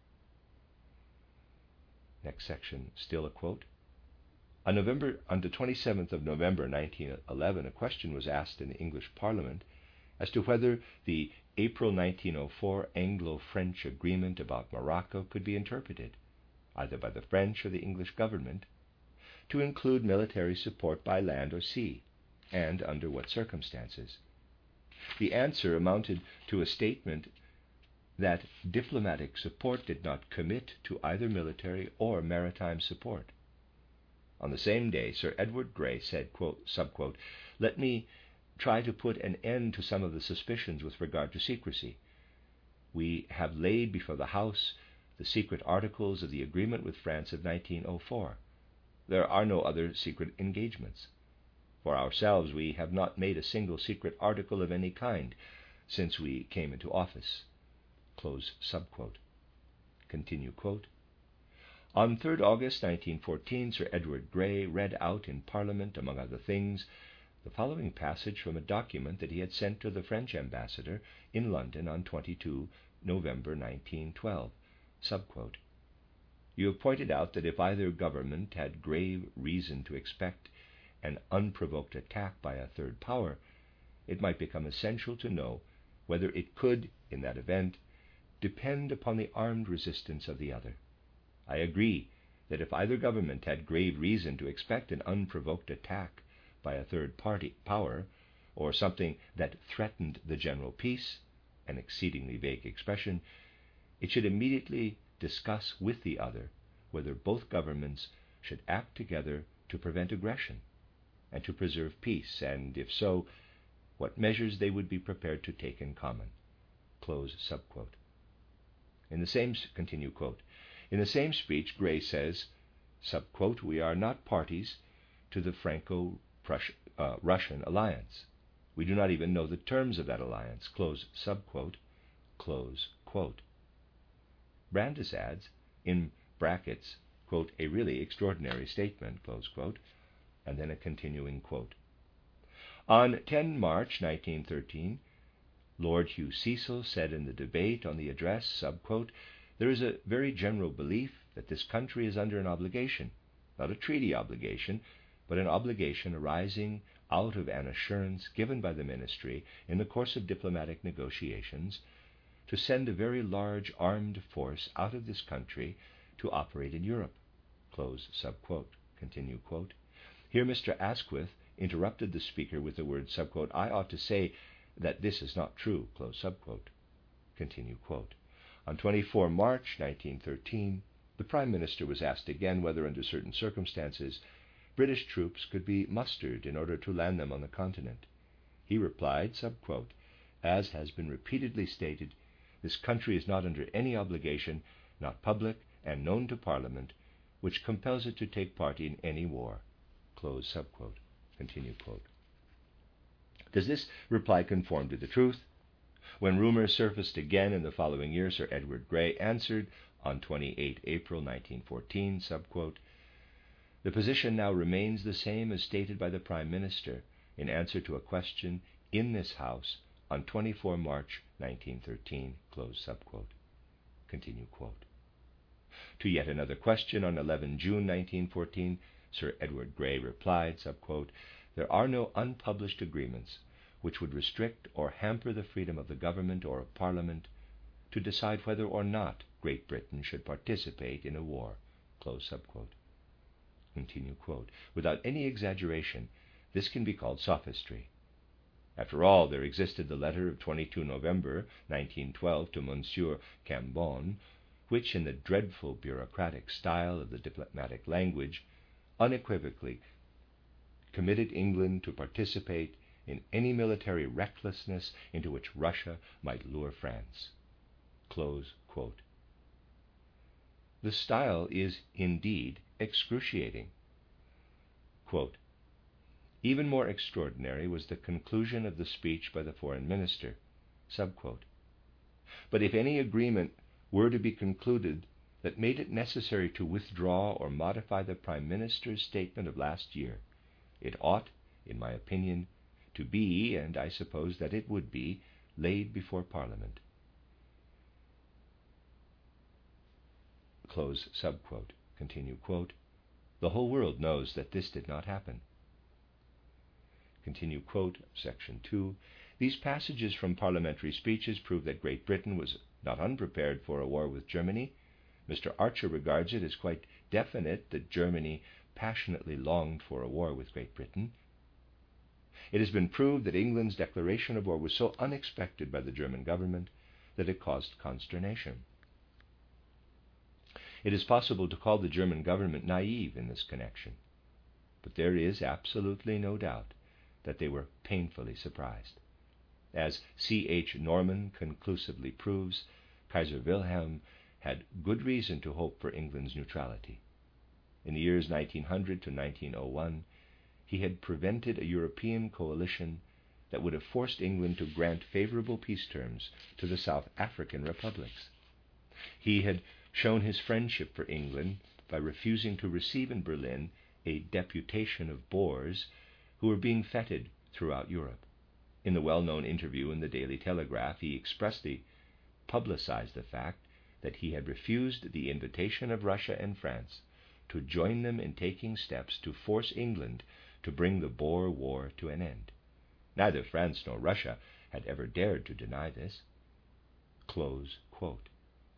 Next section, still a quote. On the 27th of November 1911, a question was asked in the English Parliament as to whether the April 1904 Anglo-French agreement about Morocco could be interpreted, either by the French or the English government, to include military support by land or sea, and under what circumstances. The answer amounted to a statement that diplomatic support did not commit to either military or maritime support. On the same day, Sir Edward Grey said, quote, subquote, "Let me try to put an end to some of the suspicions with regard to secrecy. We have laid before the House the secret articles of the agreement with France of 1904. There are no other secret engagements. For ourselves, we have not made a single secret article of any kind since we came into office." Close subquote. Continue quote. On 3rd August 1914, Sir Edward Grey read out in Parliament, among other things, the following passage from a document that he had sent to the French ambassador in London on 22 November 1912. Subquote. "You have pointed out that if either government had grave reason to expect an unprovoked attack by a third power, it might become essential to know whether it could, in that event, depend upon the armed resistance of the other. I agree that if either government had grave reason to expect an unprovoked attack by a third power, or something that threatened the general peace, an exceedingly vague expression, it should immediately discuss with the other whether both governments should act together to prevent aggression and to preserve peace, and if so, what measures they would be prepared to take in common. Close subquote. In the same speech, Gray says, subquote, "We are not parties to the Franco-Russian alliance. We do not even know the terms of that alliance." Close subquote. Close quote. Brandes adds, in brackets, quote, "a really extraordinary statement," close quote, and then a continuing quote. On 10 March 1913, Lord Hugh Cecil said in the debate on the address, subquote, "There is a very general belief that this country is under an obligation, not a treaty obligation, but an obligation arising out of an assurance given by the Ministry in the course of diplomatic negotiations to send a very large armed force out of this country to operate in Europe." Close subquote. Continue quote. Here Mr. Asquith interrupted the speaker with the word, subquote, "I ought to say that this is not true." Close subquote. Continue quote. On 24 March 1913, the Prime Minister was asked again whether, under certain circumstances, British troops could be mustered in order to land them on the continent. He replied, subquote, "As has been repeatedly stated, this country is not under any obligation, not public and known to Parliament, which compels it to take part in any war." Close subquote. Continue quote. Does this reply conform to the truth? When rumors surfaced again in the following year, Sir Edward Grey answered on 28 April 1914, subquote, "The position now remains the same as stated by the Prime Minister in answer to a question in this House on 24 March 1913, close subquote." Continue quote. To yet another question on 11 June 1914, Sir Edward Grey replied, subquote, "There are no unpublished agreements which would restrict or hamper the freedom of the government or of Parliament to decide whether or not Great Britain should participate in a war." Close subquote. Continue quote. Without any exaggeration, this can be called sophistry. After all, there existed the letter of 22 November 1912 to Monsieur Cambon, which, in the dreadful bureaucratic style of the diplomatic language, unequivocally committed England to participate in any military recklessness into which Russia might lure France. Close quote. The style is indeed excruciating. Quote, "Even more extraordinary was the conclusion of the speech by the Foreign Minister." Subquote. "But if any agreement were to be concluded that made it necessary to withdraw or modify the Prime Minister's statement of last year, it ought, in my opinion, to be, and I suppose that it would be, laid before Parliament." Close subquote. Continue quote. "The whole world knows that this did not happen." Continue quote, section 2. "These passages from parliamentary speeches prove that Great Britain was not unprepared for a war with Germany. Mr. Archer regards it as quite definite that Germany passionately longed for a war with Great Britain. It has been proved that England's declaration of war was so unexpected by the German government that it caused consternation. It is possible to call the German government naive in this connection, but there is absolutely no doubt that they were painfully surprised. As C.H. Norman conclusively proves, Kaiser Wilhelm had good reason to hope for England's neutrality. In the years 1900 to 1901, he had prevented a European coalition that would have forced England to grant favorable peace terms to the South African republics. He had shown his friendship for England by refusing to receive in Berlin a deputation of Boers who were being feted throughout Europe. In the well-known interview in the Daily Telegraph, he expressly publicized the fact that he had refused the invitation of Russia and France to join them in taking steps to force England to bring the Boer War to an end. Neither France nor Russia had ever dared to deny this. Close quote.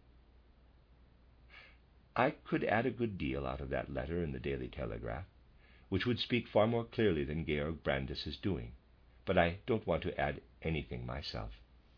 I could add a good deal out of that letter in the Daily Telegraph, which would speak far more clearly than Georg Brandes is doing, but I don't want to add anything myself.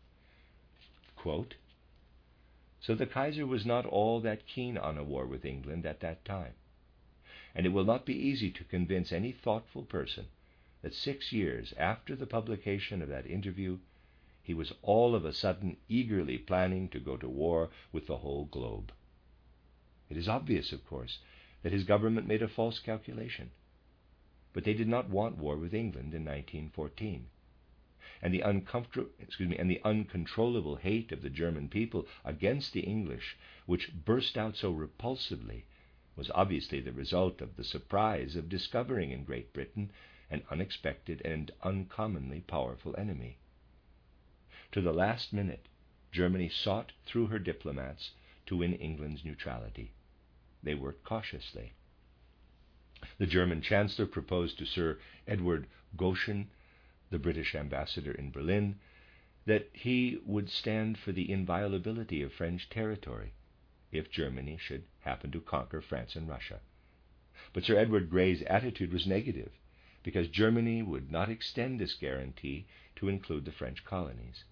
Quote, so the Kaiser was not all that keen on a war with England at that time, and it will not be easy to convince any thoughtful person that 6 years after the publication of that interview, he was all of a sudden eagerly planning to go to war with the whole globe. It is obvious, of course, that his government made a false calculation, but they did not want war with England in 1914. And the uncontrollable hate of the German people against the English, which burst out so repulsively, was obviously the result of the surprise of discovering in Great Britain an unexpected and uncommonly powerful enemy. To the last minute, Germany sought through her diplomats to win England's neutrality. They worked cautiously. The German Chancellor proposed to Sir Edward Goschen, the British ambassador in Berlin, that he would stand for the inviolability of French territory if Germany should happen to conquer France and Russia. But Sir Edward Grey's attitude was negative, because Germany would not extend this guarantee to include the French colonies.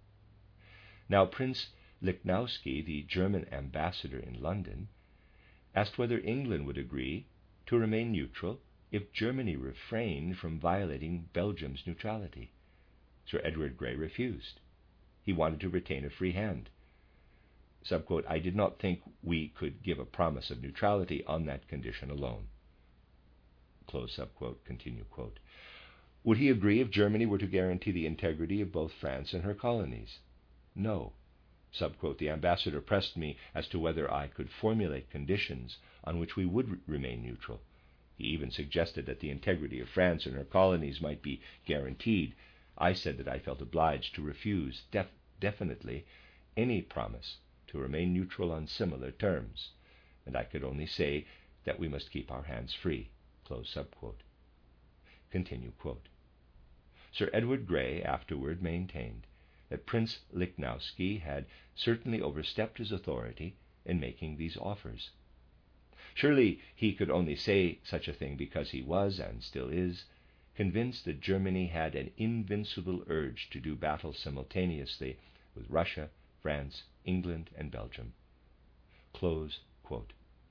Now, Prince Lichnowsky, the German ambassador in London, asked whether England would agree to remain neutral if Germany refrained from violating Belgium's neutrality. Sir Edward Grey refused. He wanted to retain a free hand. Subquote, I did not think we could give a promise of neutrality on that condition alone. Close subquote, continue quote. Would he agree if Germany were to guarantee the integrity of both France and her colonies? No. Subquote, the ambassador pressed me as to whether I could formulate conditions on which we would remain neutral. He even suggested that the integrity of France and her colonies might be guaranteed. I said that I felt obliged to refuse definitely any promise to remain neutral on similar terms, and I could only say that we must keep our hands free. Close subquote. Continue quote. Sir Edward Grey afterward maintained that Prince Lichnowsky had certainly overstepped his authority in making these offers. Surely he could only say such a thing because he was, and still is, convinced that Germany had an invincible urge to do battle simultaneously with Russia, France, England, and Belgium. Close quote.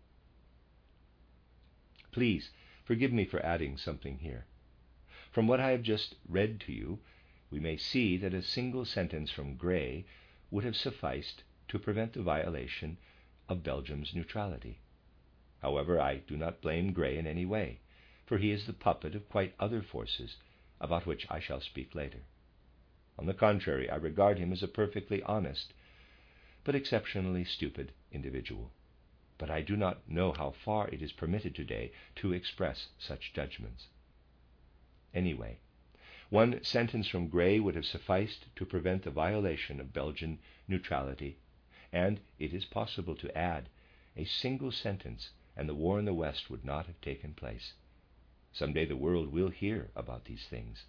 Please forgive me for adding something here. From what I have just read to you, we may see that a single sentence from Grey would have sufficed to prevent the violation of Belgium's neutrality. However, I do not blame Grey in any way, for he is the puppet of quite other forces, about which I shall speak later. On the contrary, I regard him as a perfectly honest, but exceptionally stupid individual. But I do not know how far it is permitted today to express such judgments. Anyway, one sentence from Grey would have sufficed to prevent the violation of Belgian neutrality, and it is possible to add a single sentence, and the war in the West would not have taken place. Someday the world will hear about these things.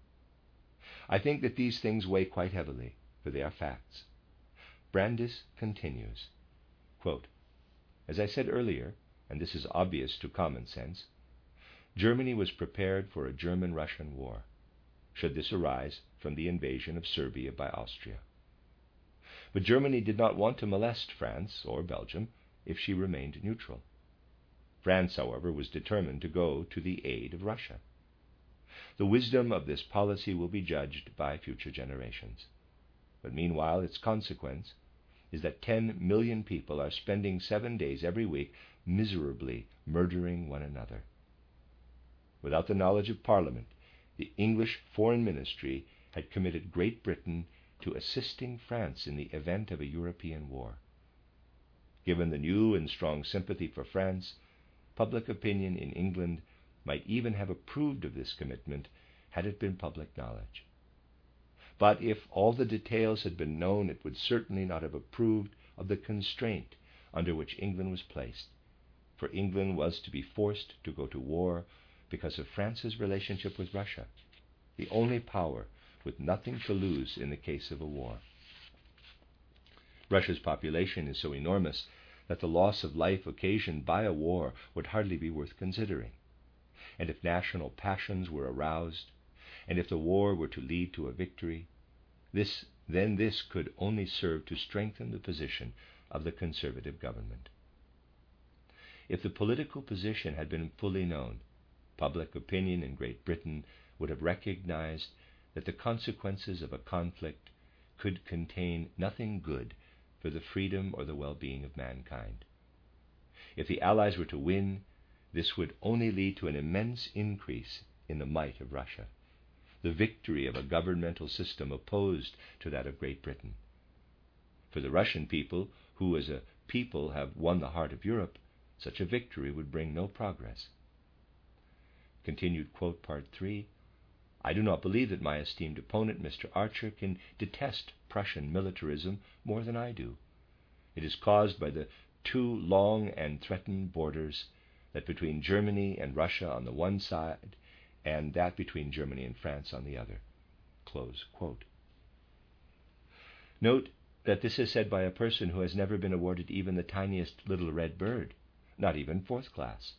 I think that these things weigh quite heavily, for they are facts. Brandes continues, quote, as I said earlier, and this is obvious to common sense, Germany was prepared for a German-Russian war, should this arise from the invasion of Serbia by Austria. But Germany did not want to molest France or Belgium if she remained neutral. France, however, was determined to go to the aid of Russia. The wisdom of this policy will be judged by future generations. But meanwhile, its consequence is that 10 million people are spending 7 days every week miserably murdering one another. Without the knowledge of Parliament, the English Foreign Ministry had committed Great Britain to assisting France in the event of a European war. Given the new and strong sympathy for France, public opinion in England might even have approved of this commitment had it been public knowledge. But if all the details had been known, it would certainly not have approved of the constraint under which England was placed, for England was to be forced to go to war because of France's relationship with Russia, the only power with nothing to lose in the case of a war. Russia's population is so enormous that the loss of life occasioned by a war would hardly be worth considering. And if national passions were aroused, and if the war were to lead to a victory, this could only serve to strengthen the position of the conservative government. If the political position had been fully known, public opinion in Great Britain would have recognized that the consequences of a conflict could contain nothing good for the freedom or the well-being of mankind. If the Allies were to win, this would only lead to an immense increase in the might of Russia, the victory of a governmental system opposed to that of Great Britain. For the Russian people, who as a people have won the heart of Europe, such a victory would bring no progress. Continued quote, part 3. I do not believe that my esteemed opponent, Mr. Archer, can detest Prussian militarism more than I do. It is caused by the two long and threatened borders, that between Germany and Russia on the one side, and that between Germany and France on the other. Close quote. Note that this is said by a person who has never been awarded even the tiniest little red bird, not even fourth class.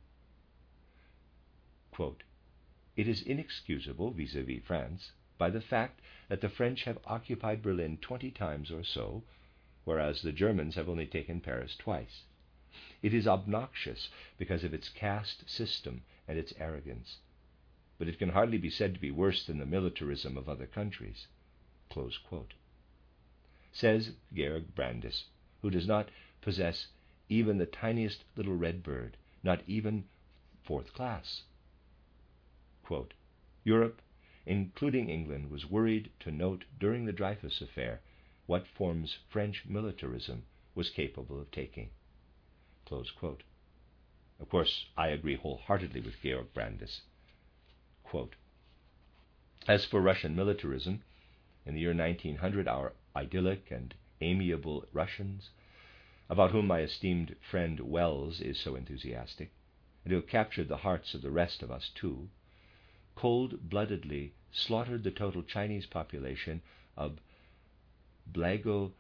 Quote, it is inexcusable vis-a-vis France by the fact that the French have occupied Berlin 20 times or so, whereas the Germans have only taken Paris twice. It is obnoxious because of its caste system and its arrogance, but it can hardly be said to be worse than the militarism of other countries. Close quote. Says Georg Brandes, who does not possess even the tiniest little red bird, not even fourth class. Quote, Europe, including England, was worried to note during the Dreyfus affair what forms French militarism was capable of taking. Close quote. Of course, I agree wholeheartedly with Georg Brandes. Quote, as for Russian militarism, in the year 1900, our idyllic and amiable Russians, about whom my esteemed friend Wells is so enthusiastic, and who have captured the hearts of the rest of us too, cold-bloodedly slaughtered the total Chinese population of Blagoveshchensk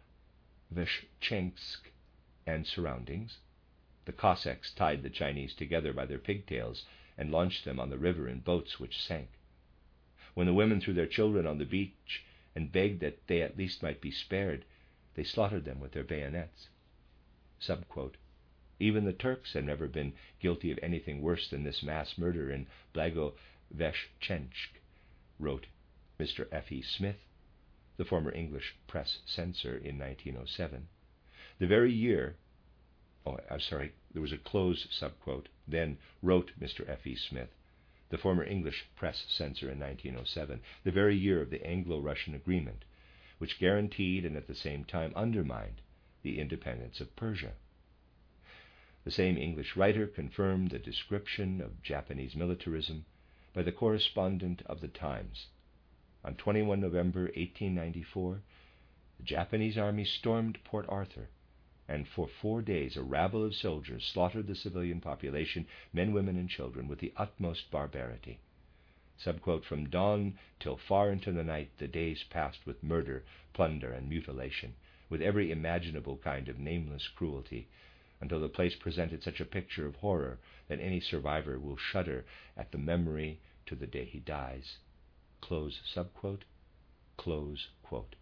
and surroundings. The Cossacks tied the Chinese together by their pigtails and launched them on the river in boats which sank. When the women threw their children on the beach and begged that they at least might be spared, they slaughtered them with their bayonets. Subquote. Even the Turks have never been guilty of anything worse than this mass murder in Blagoveshchensk, wrote Mr. F.E. Smith, the former English press censor, in 1907. The very year, there was a close subquote, then wrote Mr. F.E. Smith, the former English press censor, in 1907, the very year of the Anglo-Russian Agreement, which guaranteed and at the same time undermined the independence of Persia. The same English writer confirmed the description of Japanese militarism by the correspondent of the Times. On 21 November 1894, the Japanese army stormed Port Arthur, and for 4 days a rabble of soldiers slaughtered the civilian population, men, women, and children, with the utmost barbarity. Subquote, from dawn till far into the night the days passed with murder, plunder, and mutilation, with every imaginable kind of nameless cruelty, until the place presented such a picture of horror that any survivor will shudder at the memory to the day he dies. Close subquote, close quote.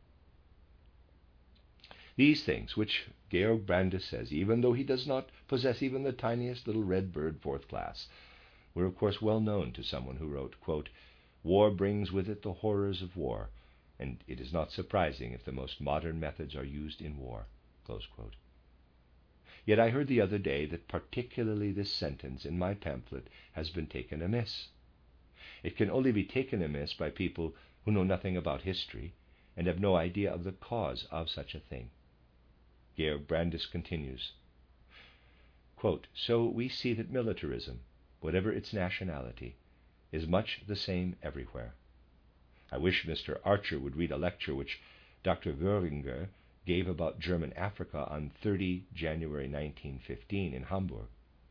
These things, which Georg Brandes says, even though he does not possess even the tiniest little red bird fourth class, were of course well known to someone who wrote, quote, war brings with it the horrors of war, and it is not surprising if the most modern methods are used in war. Close quote. Yet I heard the other day that particularly this sentence in my pamphlet has been taken amiss. It can only be taken amiss by people who know nothing about history and have no idea of the cause of such a thing. Georg Brandes continues, quote, so we see that militarism, whatever its nationality, is much the same everywhere. I wish Mr. Archer would read a lecture which Dr. Wöhringer gave about German Africa on 30 January 1915 in Hamburg.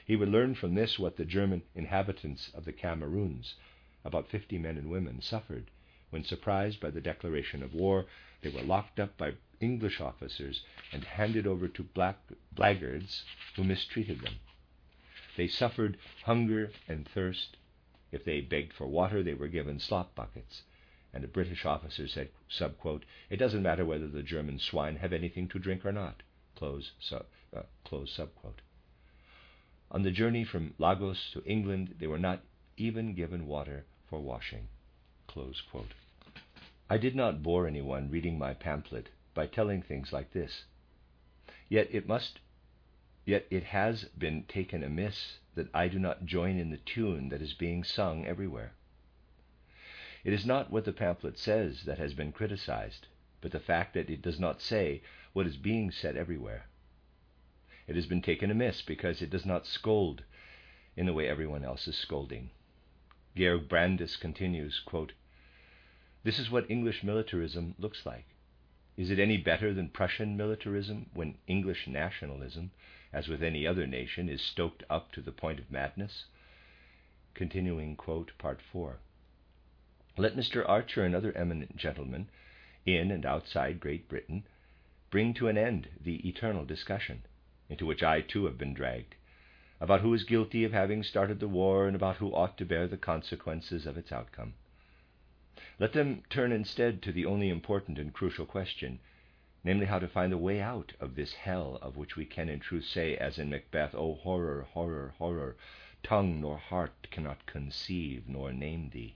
He would learn from this what the German inhabitants of the Cameroons, about 50 men and women, suffered when, surprised by the declaration of war, they were locked up by English officers and handed over to blackguards who mistreated them. They suffered hunger and thirst. If they begged for water, they were given slop buckets. And a British officer said, subquote, "It doesn't matter whether the German swine have anything to drink or not," close subquote. On the journey from Lagos to England, they were not even given water for washing, close quote. I did not bore anyone reading my pamphlet by telling things like this. Yet it has been taken amiss that I do not join in the tune that is being sung everywhere. It is not what the pamphlet says that has been criticized, but the fact that it does not say what is being said everywhere. It has been taken amiss because it does not scold in the way everyone else is scolding. Georg Brandes continues, quote, "This is what English militarism looks like. Is it any better than Prussian militarism when English nationalism, as with any other nation, is stoked up to the point of madness?" Continuing, quote, part 4. Let Mr. Archer and other eminent gentlemen in and outside Great Britain bring to an end the eternal discussion, into which I too have been dragged, about who is guilty of having started the war and about who ought to bear the consequences of its outcome. Let them turn instead to the only important and crucial question, namely how to find the way out of this hell of which we can in truth say, as in Macbeth, "O horror, horror, horror, tongue nor heart cannot conceive nor name thee."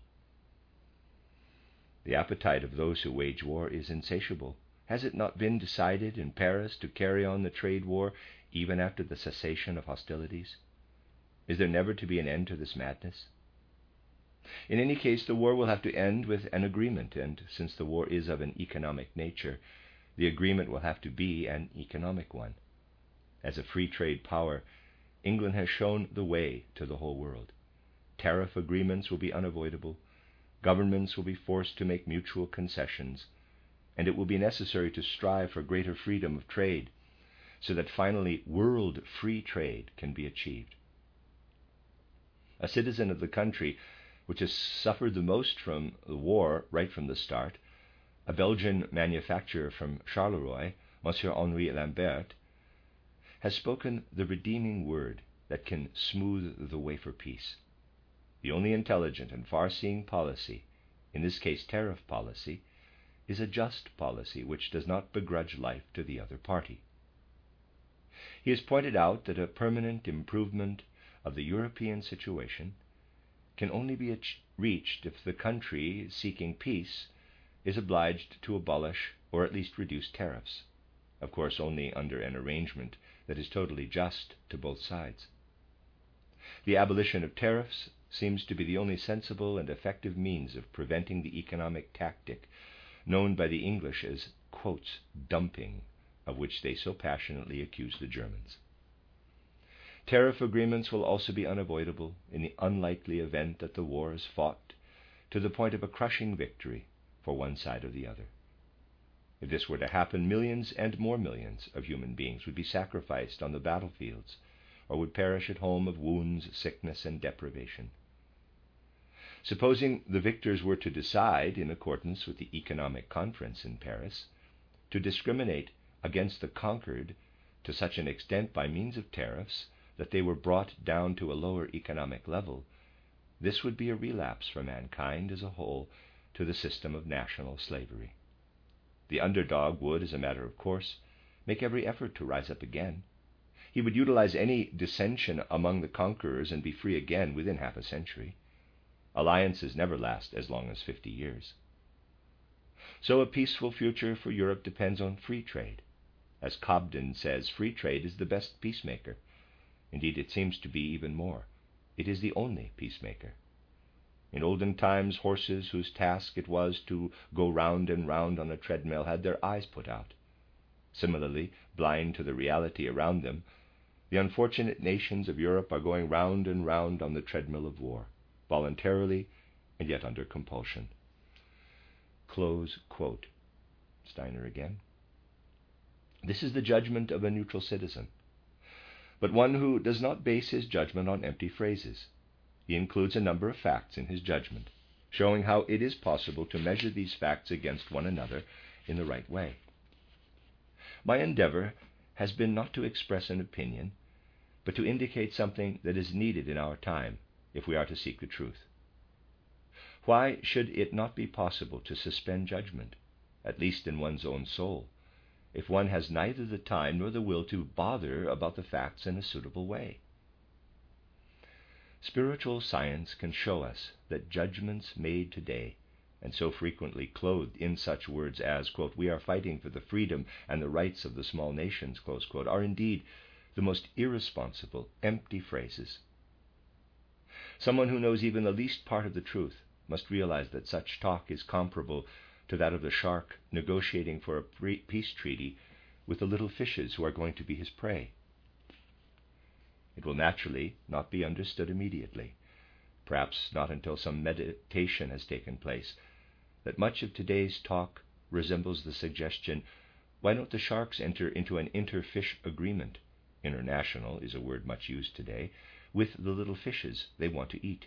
The appetite of those who wage war is insatiable. Has it not been decided in Paris to carry on the trade war even after the cessation of hostilities? Is there never to be an end to this madness? In any case, the war will have to end with an agreement, and since the war is of an economic nature, the agreement will have to be an economic one. As a free trade power, England has shown the way to the whole world. Tariff agreements will be unavoidable. Governments will be forced to make mutual concessions, and it will be necessary to strive for greater freedom of trade, so that finally world free trade can be achieved. A citizen of the country which has suffered the most from the war right from the start, a Belgian manufacturer from Charleroi, Monsieur Henri Lambert, has spoken the redeeming word that can smooth the way for peace. The only intelligent and far-seeing policy, in this case tariff policy, is a just policy which does not begrudge life to the other party. He has pointed out that a permanent improvement of the European situation can only be reached if the country seeking peace is obliged to abolish or at least reduce tariffs, of course only under an arrangement that is totally just to both sides. The abolition of tariffs seems to be the only sensible and effective means of preventing the economic tactic known by the English as, quotes, dumping, of which they so passionately accuse the Germans. Tariff agreements will also be unavoidable in the unlikely event that the war is fought to the point of a crushing victory for one side or the other. If this were to happen, millions and more millions of human beings would be sacrificed on the battlefields or would perish at home of wounds, sickness, and deprivation. Supposing the victors were to decide, in accordance with the Economic Conference in Paris, to discriminate against the conquered to such an extent by means of tariffs that they were brought down to a lower economic level, this would be a relapse for mankind as a whole to the system of national slavery. The underdog would, as a matter of course, make every effort to rise up again. He would utilize any dissension among the conquerors and be free again within half a century. Alliances never last as long as 50 years. So a peaceful future for Europe depends on free trade. As Cobden says, free trade is the best peacemaker. Indeed, it seems to be even more. It is the only peacemaker. In olden times, horses whose task it was to go round and round on a treadmill had their eyes put out. Similarly, blind to the reality around them, the unfortunate nations of Europe are going round and round on the treadmill of war, voluntarily and yet under compulsion. Close quote. Steiner again. This is the judgment of a neutral citizen. but one who does not base his judgment on empty phrases. He includes a number of facts in his judgment, showing how it is possible to measure these facts against one another in the right way. My endeavor has been not to express an opinion, but to indicate something that is needed in our time if we are to seek the truth. Why should it not be possible to suspend judgment, at least in one's own soul, if one has neither the time nor the will to bother about the facts in a suitable way? Spiritual science can show us that judgments made today, and so frequently clothed in such words as, quote, "we are fighting for the freedom and the rights of the small nations," close quote, are indeed the most irresponsible, empty phrases. Someone who knows even the least part of the truth must realize that such talk is comparable to that of the shark negotiating for a peace treaty with the little fishes who are going to be his prey. It will naturally not be understood immediately, perhaps not until some meditation has taken place, that much of today's talk resembles the suggestion, why don't the sharks enter into an inter-fish agreement? International is a word much used today, with the little fishes they want to eat.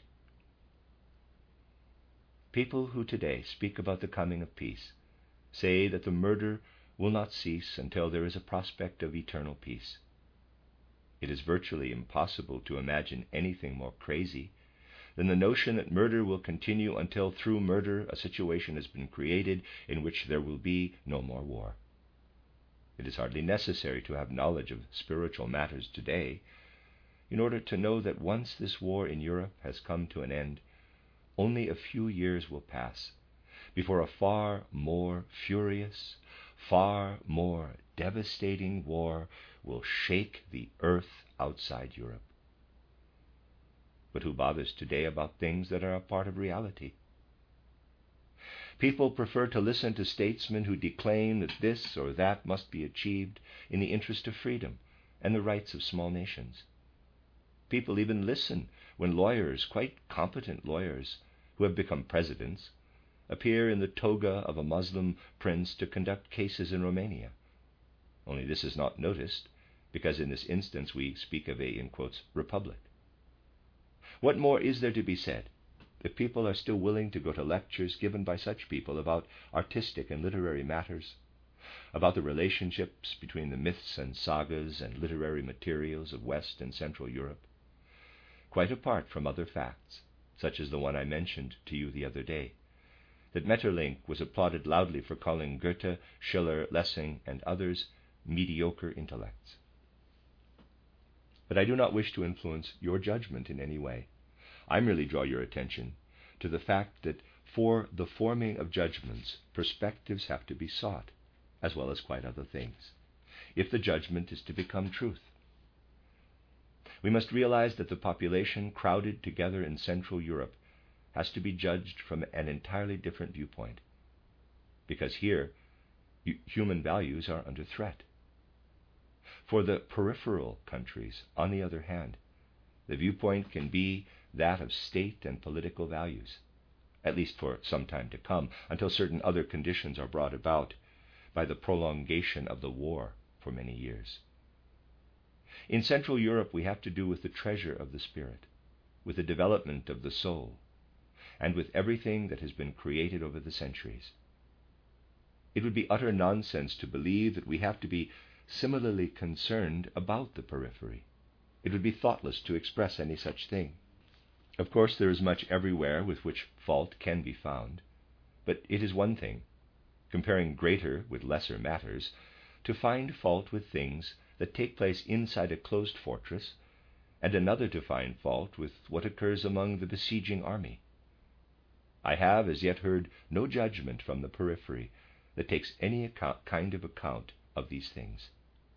People who today speak about the coming of peace say that the murder will not cease until there is a prospect of eternal peace. It is virtually impossible to imagine anything more crazy than the notion that murder will continue until through murder a situation has been created in which there will be no more war. It is hardly necessary to have knowledge of spiritual matters today in order to know that once this war in Europe has come to an end, only a few years will pass before a far more furious, far more devastating war will shake the earth outside Europe. But who bothers today about things that are a part of reality? People prefer to listen to statesmen who declaim that this or that must be achieved in the interest of freedom and the rights of small nations. People even listen when lawyers, quite competent lawyers, who have become presidents, appear in the toga of a Muslim prince to conduct cases in Romania. Only this is not noticed, because in this instance we speak of a, in quotes, republic. What more is there to be said if people are still willing to go to lectures given by such people about artistic and literary matters, about the relationships between the myths and sagas and literary materials of West and Central Europe, quite apart from other facts, such as the one I mentioned to you the other day, that Maeterlinck was applauded loudly for calling Goethe, Schiller, Lessing, and others mediocre intellects. But I do not wish to influence your judgment in any way. I merely draw your attention to the fact that for the forming of judgments, perspectives have to be sought, as well as quite other things, if the judgment is to become truth. We must realize that the population crowded together in Central Europe has to be judged from an entirely different viewpoint, because here human values are under threat. For the peripheral countries, on the other hand, the viewpoint can be that of state and political values, at least for some time to come, until certain other conditions are brought about by the prolongation of the war for many years. In Central Europe, we have to do with the treasure of the spirit, with the development of the soul, and with everything that has been created over the centuries. It would be utter nonsense to believe that we have to be similarly concerned about the periphery. It would be thoughtless to express any such thing. Of course, there is much everywhere with which fault can be found, but it is one thing, comparing greater with lesser matters, to find fault with things that take place inside a closed fortress, and another to find fault with what occurs among the besieging army. I have as yet heard no judgment from the periphery that takes any kind of account of these things.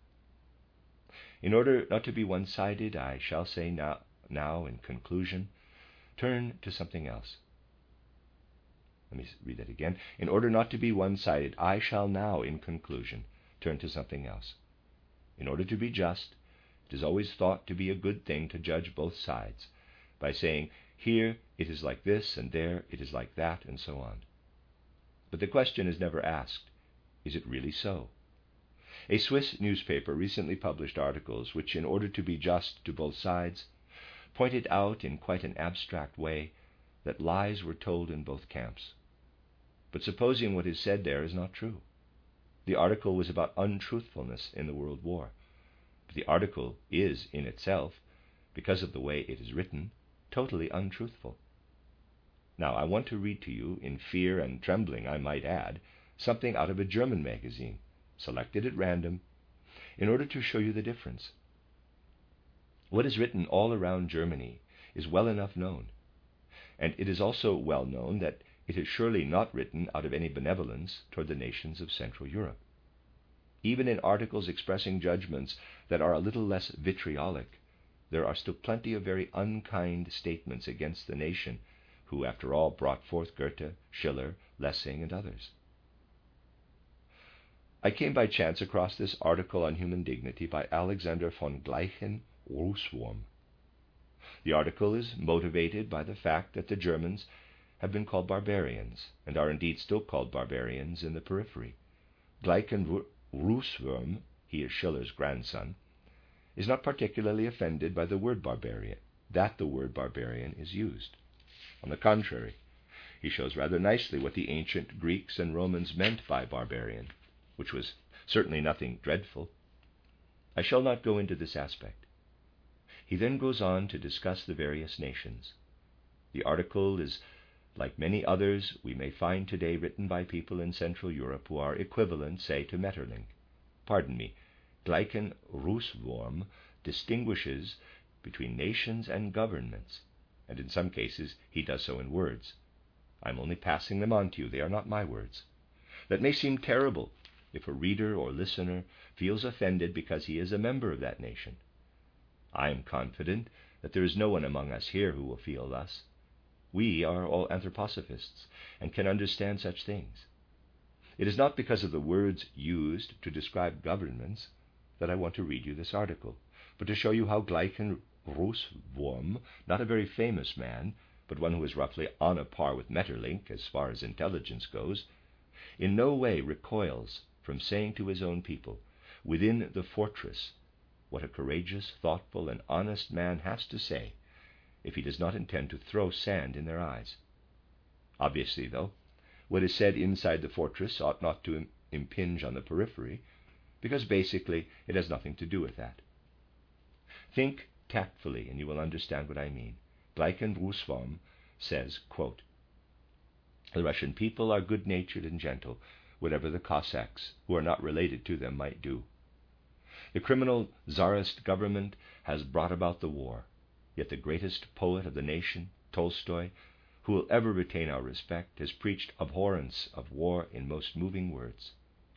In order not to be one-sided, I shall say now in conclusion, turn to something else. Let me read that again. In order not to be one-sided, I shall now, in conclusion, turn to something else. In order to be just, it is always thought to be a good thing to judge both sides by saying, here it is like this, and there it is like that, and so on. But the question is never asked, is it really so? A Swiss newspaper recently published articles which, in order to be just to both sides, pointed out in quite an abstract way that lies were told in both camps. But supposing what is said there is not true. The article was about untruthfulness in the World War. But the article is, in itself, because of the way it is written, totally untruthful. Now, I want to read to you, in fear and trembling, I might add, something out of a German magazine, selected at random, in order to show you the difference. What is written all around Germany is well enough known, and it is also well known that it is surely not written out of any benevolence toward the nations of Central Europe. Even in articles expressing judgments that are a little less vitriolic, there are still plenty of very unkind statements against the nation who, after all, brought forth Goethe, Schiller, Lessing, and others. I came by chance across this article on human dignity by Alexander von Gleichen-Russwurm. The article is motivated by the fact that the Germans have been called barbarians, and are indeed still called barbarians in the periphery. Gleichen-Russwurm, he is Schiller's grandson, is not particularly offended by the word barbarian, that the word barbarian is used. On the contrary, he shows rather nicely what the ancient Greeks and Romans meant by barbarian, which was certainly nothing dreadful. I shall not go into this aspect. He then goes on to discuss the various nations. The article is like many others we may find today written by people in Central Europe who are equivalent, say, to Maeterlinck. Gleichen-Russwurm distinguishes between nations and governments, and in some cases he does so in words. I am only passing them on to you, they are not my words. That may seem terrible if a reader or listener feels offended because he is a member of that nation. I am confident that there is no one among us here who will feel thus. We are all anthroposophists and can understand such things. It is not because of the words used to describe governments that I want to read you this article, but to show you how Gleichen-Russwurm, not a very famous man, but one who is roughly on a par with Maeterlinck as far as intelligence goes, in no way recoils from saying to his own people, within the fortress, what a courageous, thoughtful, and honest man has to say if he does not intend to throw sand in their eyes. Obviously, though, what is said inside the fortress ought not to impinge on the periphery, because basically it has nothing to do with that. Think tactfully, and you will understand what I mean. Gleichen-Russwurm says, quote, "The Russian people are good-natured and gentle, whatever the Cossacks, who are not related to them, might do. The criminal Tsarist government has brought about the war, yet the greatest poet of the nation, Tolstoy, who will ever retain our respect, has preached abhorrence of war in most moving words.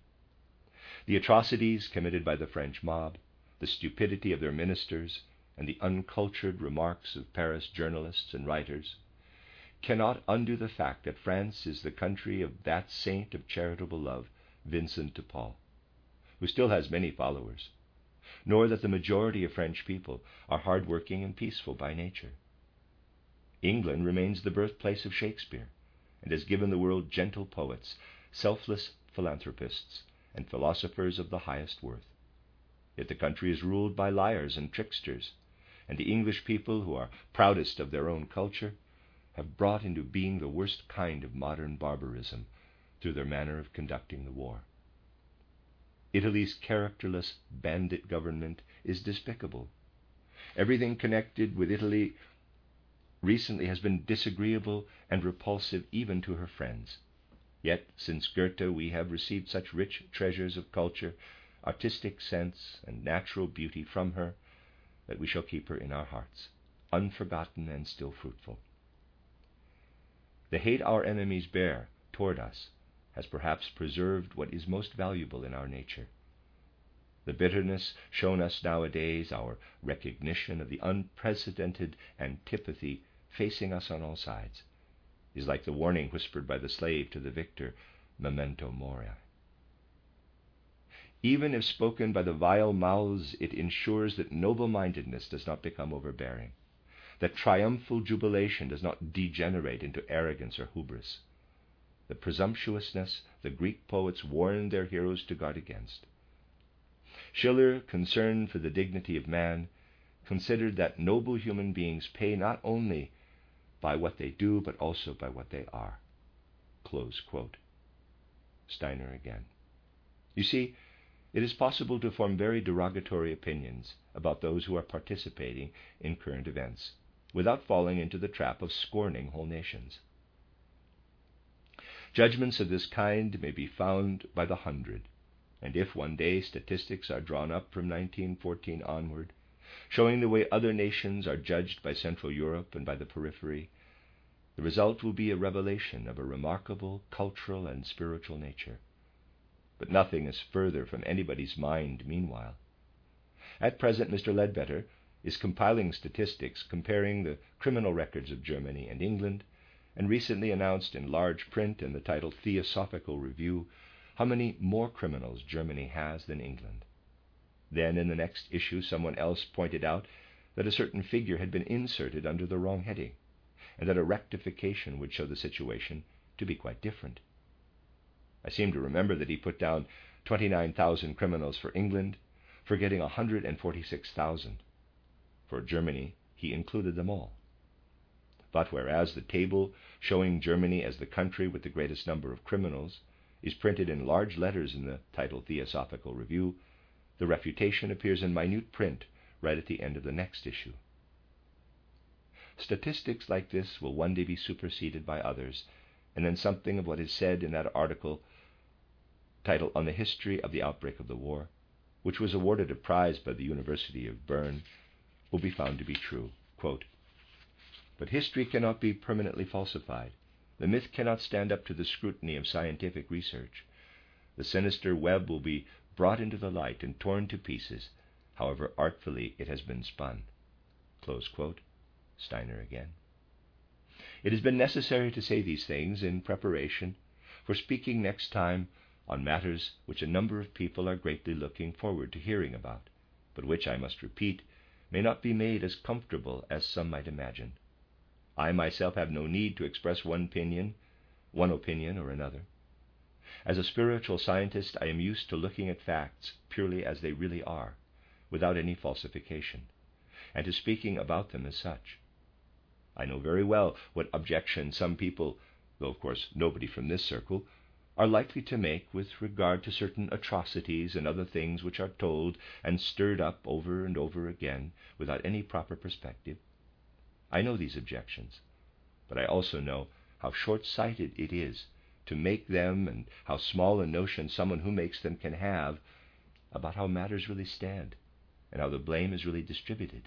The atrocities committed by the French mob, the stupidity of their ministers, and the uncultured remarks of Paris journalists and writers cannot undo the fact that France is the country of that saint of charitable love, Vincent de Paul, who still has many followers, nor that the majority of French people are hard-working and peaceful by nature. England remains the birthplace of Shakespeare, and has given the world gentle poets, selfless philanthropists, and philosophers of the highest worth. Yet the country is ruled by liars and tricksters, and the English people, who are proudest of their own culture, have brought into being the worst kind of modern barbarism through their manner of conducting the war. Italy's characterless bandit government is despicable. Everything connected with Italy recently has been disagreeable and repulsive even to her friends. Yet, since Goethe, we have received such rich treasures of culture, artistic sense, and natural beauty from her, that we shall keep her in our hearts, unforgotten and still fruitful. The hate our enemies bear toward us has perhaps preserved what is most valuable in our nature. The bitterness shown us nowadays, our recognition of the unprecedented antipathy facing us on all sides, is like the warning whispered by the slave to the victor, memento mori. Even if spoken by the vile mouths, it ensures that noble-mindedness does not become overbearing, that triumphal jubilation does not degenerate into arrogance or hubris, the presumptuousness the Greek poets warned their heroes to guard against. Schiller, concerned for the dignity of man, considered that noble human beings pay not only by what they do, but also by what they are. Close quote. Steiner again. You see, it is possible to form very derogatory opinions about those who are participating in current events without falling into the trap of scorning whole nations. Judgments of this kind may be found by the hundred, and if one day statistics are drawn up from 1914 onward, showing the way other nations are judged by Central Europe and by the periphery, the result will be a revelation of a remarkable cultural and spiritual nature. But nothing is further from anybody's mind meanwhile. At present, Mr. Ledbetter is compiling statistics comparing the criminal records of Germany and England, and recently announced in large print in the title Theosophical Review how many more criminals Germany has than England. Then in the next issue someone else pointed out that a certain figure had been inserted under the wrong heading, and that a rectification would show the situation to be quite different. I seem to remember that he put down 29,000 criminals for England, forgetting 146,000. For Germany, he included them all. But whereas the table showing Germany as the country with the greatest number of criminals is printed in large letters in the title Theosophical Review, the refutation appears in minute print right at the end of the next issue. Statistics like this will one day be superseded by others, and then something of what is said in that article titled On the History of the Outbreak of the War, which was awarded a prize by the University of Bern, will be found to be true. Quote, "But history cannot be permanently falsified. The myth cannot stand up to the scrutiny of scientific research. The sinister web will be brought into the light and torn to pieces, however artfully it has been spun." Close quote. Steiner again. It has been necessary to say these things in preparation for speaking next time on matters which a number of people are greatly looking forward to hearing about, but which, I must repeat, may not be made as comfortable as some might imagine. I myself have no need to express one opinion or another. As a spiritual scientist, I am used to looking at facts purely as they really are, without any falsification, and to speaking about them as such. I know very well what objections some people, though of course nobody from this circle, are likely to make with regard to certain atrocities and other things which are told and stirred up over and over again without any proper perspective. I know these objections, but I also know how short-sighted it is to make them, and how small a notion someone who makes them can have about how matters really stand and how the blame is really distributed.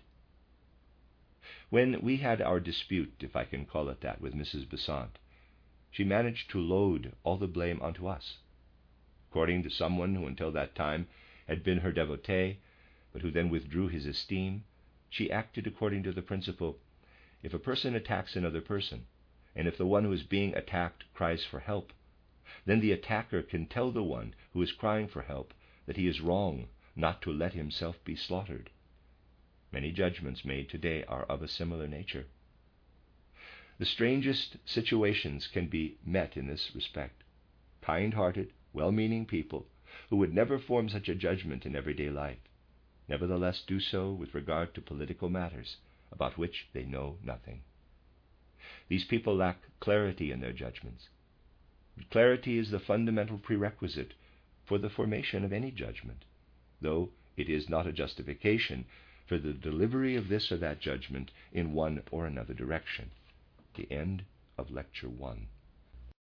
When we had our dispute, if I can call it that, with Mrs. Besant, she managed to load all the blame onto us. According to someone who until that time had been her devotee, but who then withdrew his esteem, she acted according to the principle, if a person attacks another person, and if the one who is being attacked cries for help, then the attacker can tell the one who is crying for help that he is wrong not to let himself be slaughtered. Many judgments made today are of a similar nature. The strangest situations can be met in this respect. Kind-hearted, well-meaning people who would never form such a judgment in everyday life, nevertheless do so with regard to political matters about which they know nothing. These people lack clarity in their judgments. But clarity is the fundamental prerequisite for the formation of any judgment, though it is not a justification for the delivery of this or that judgment in one or another direction. The end of Lecture 1.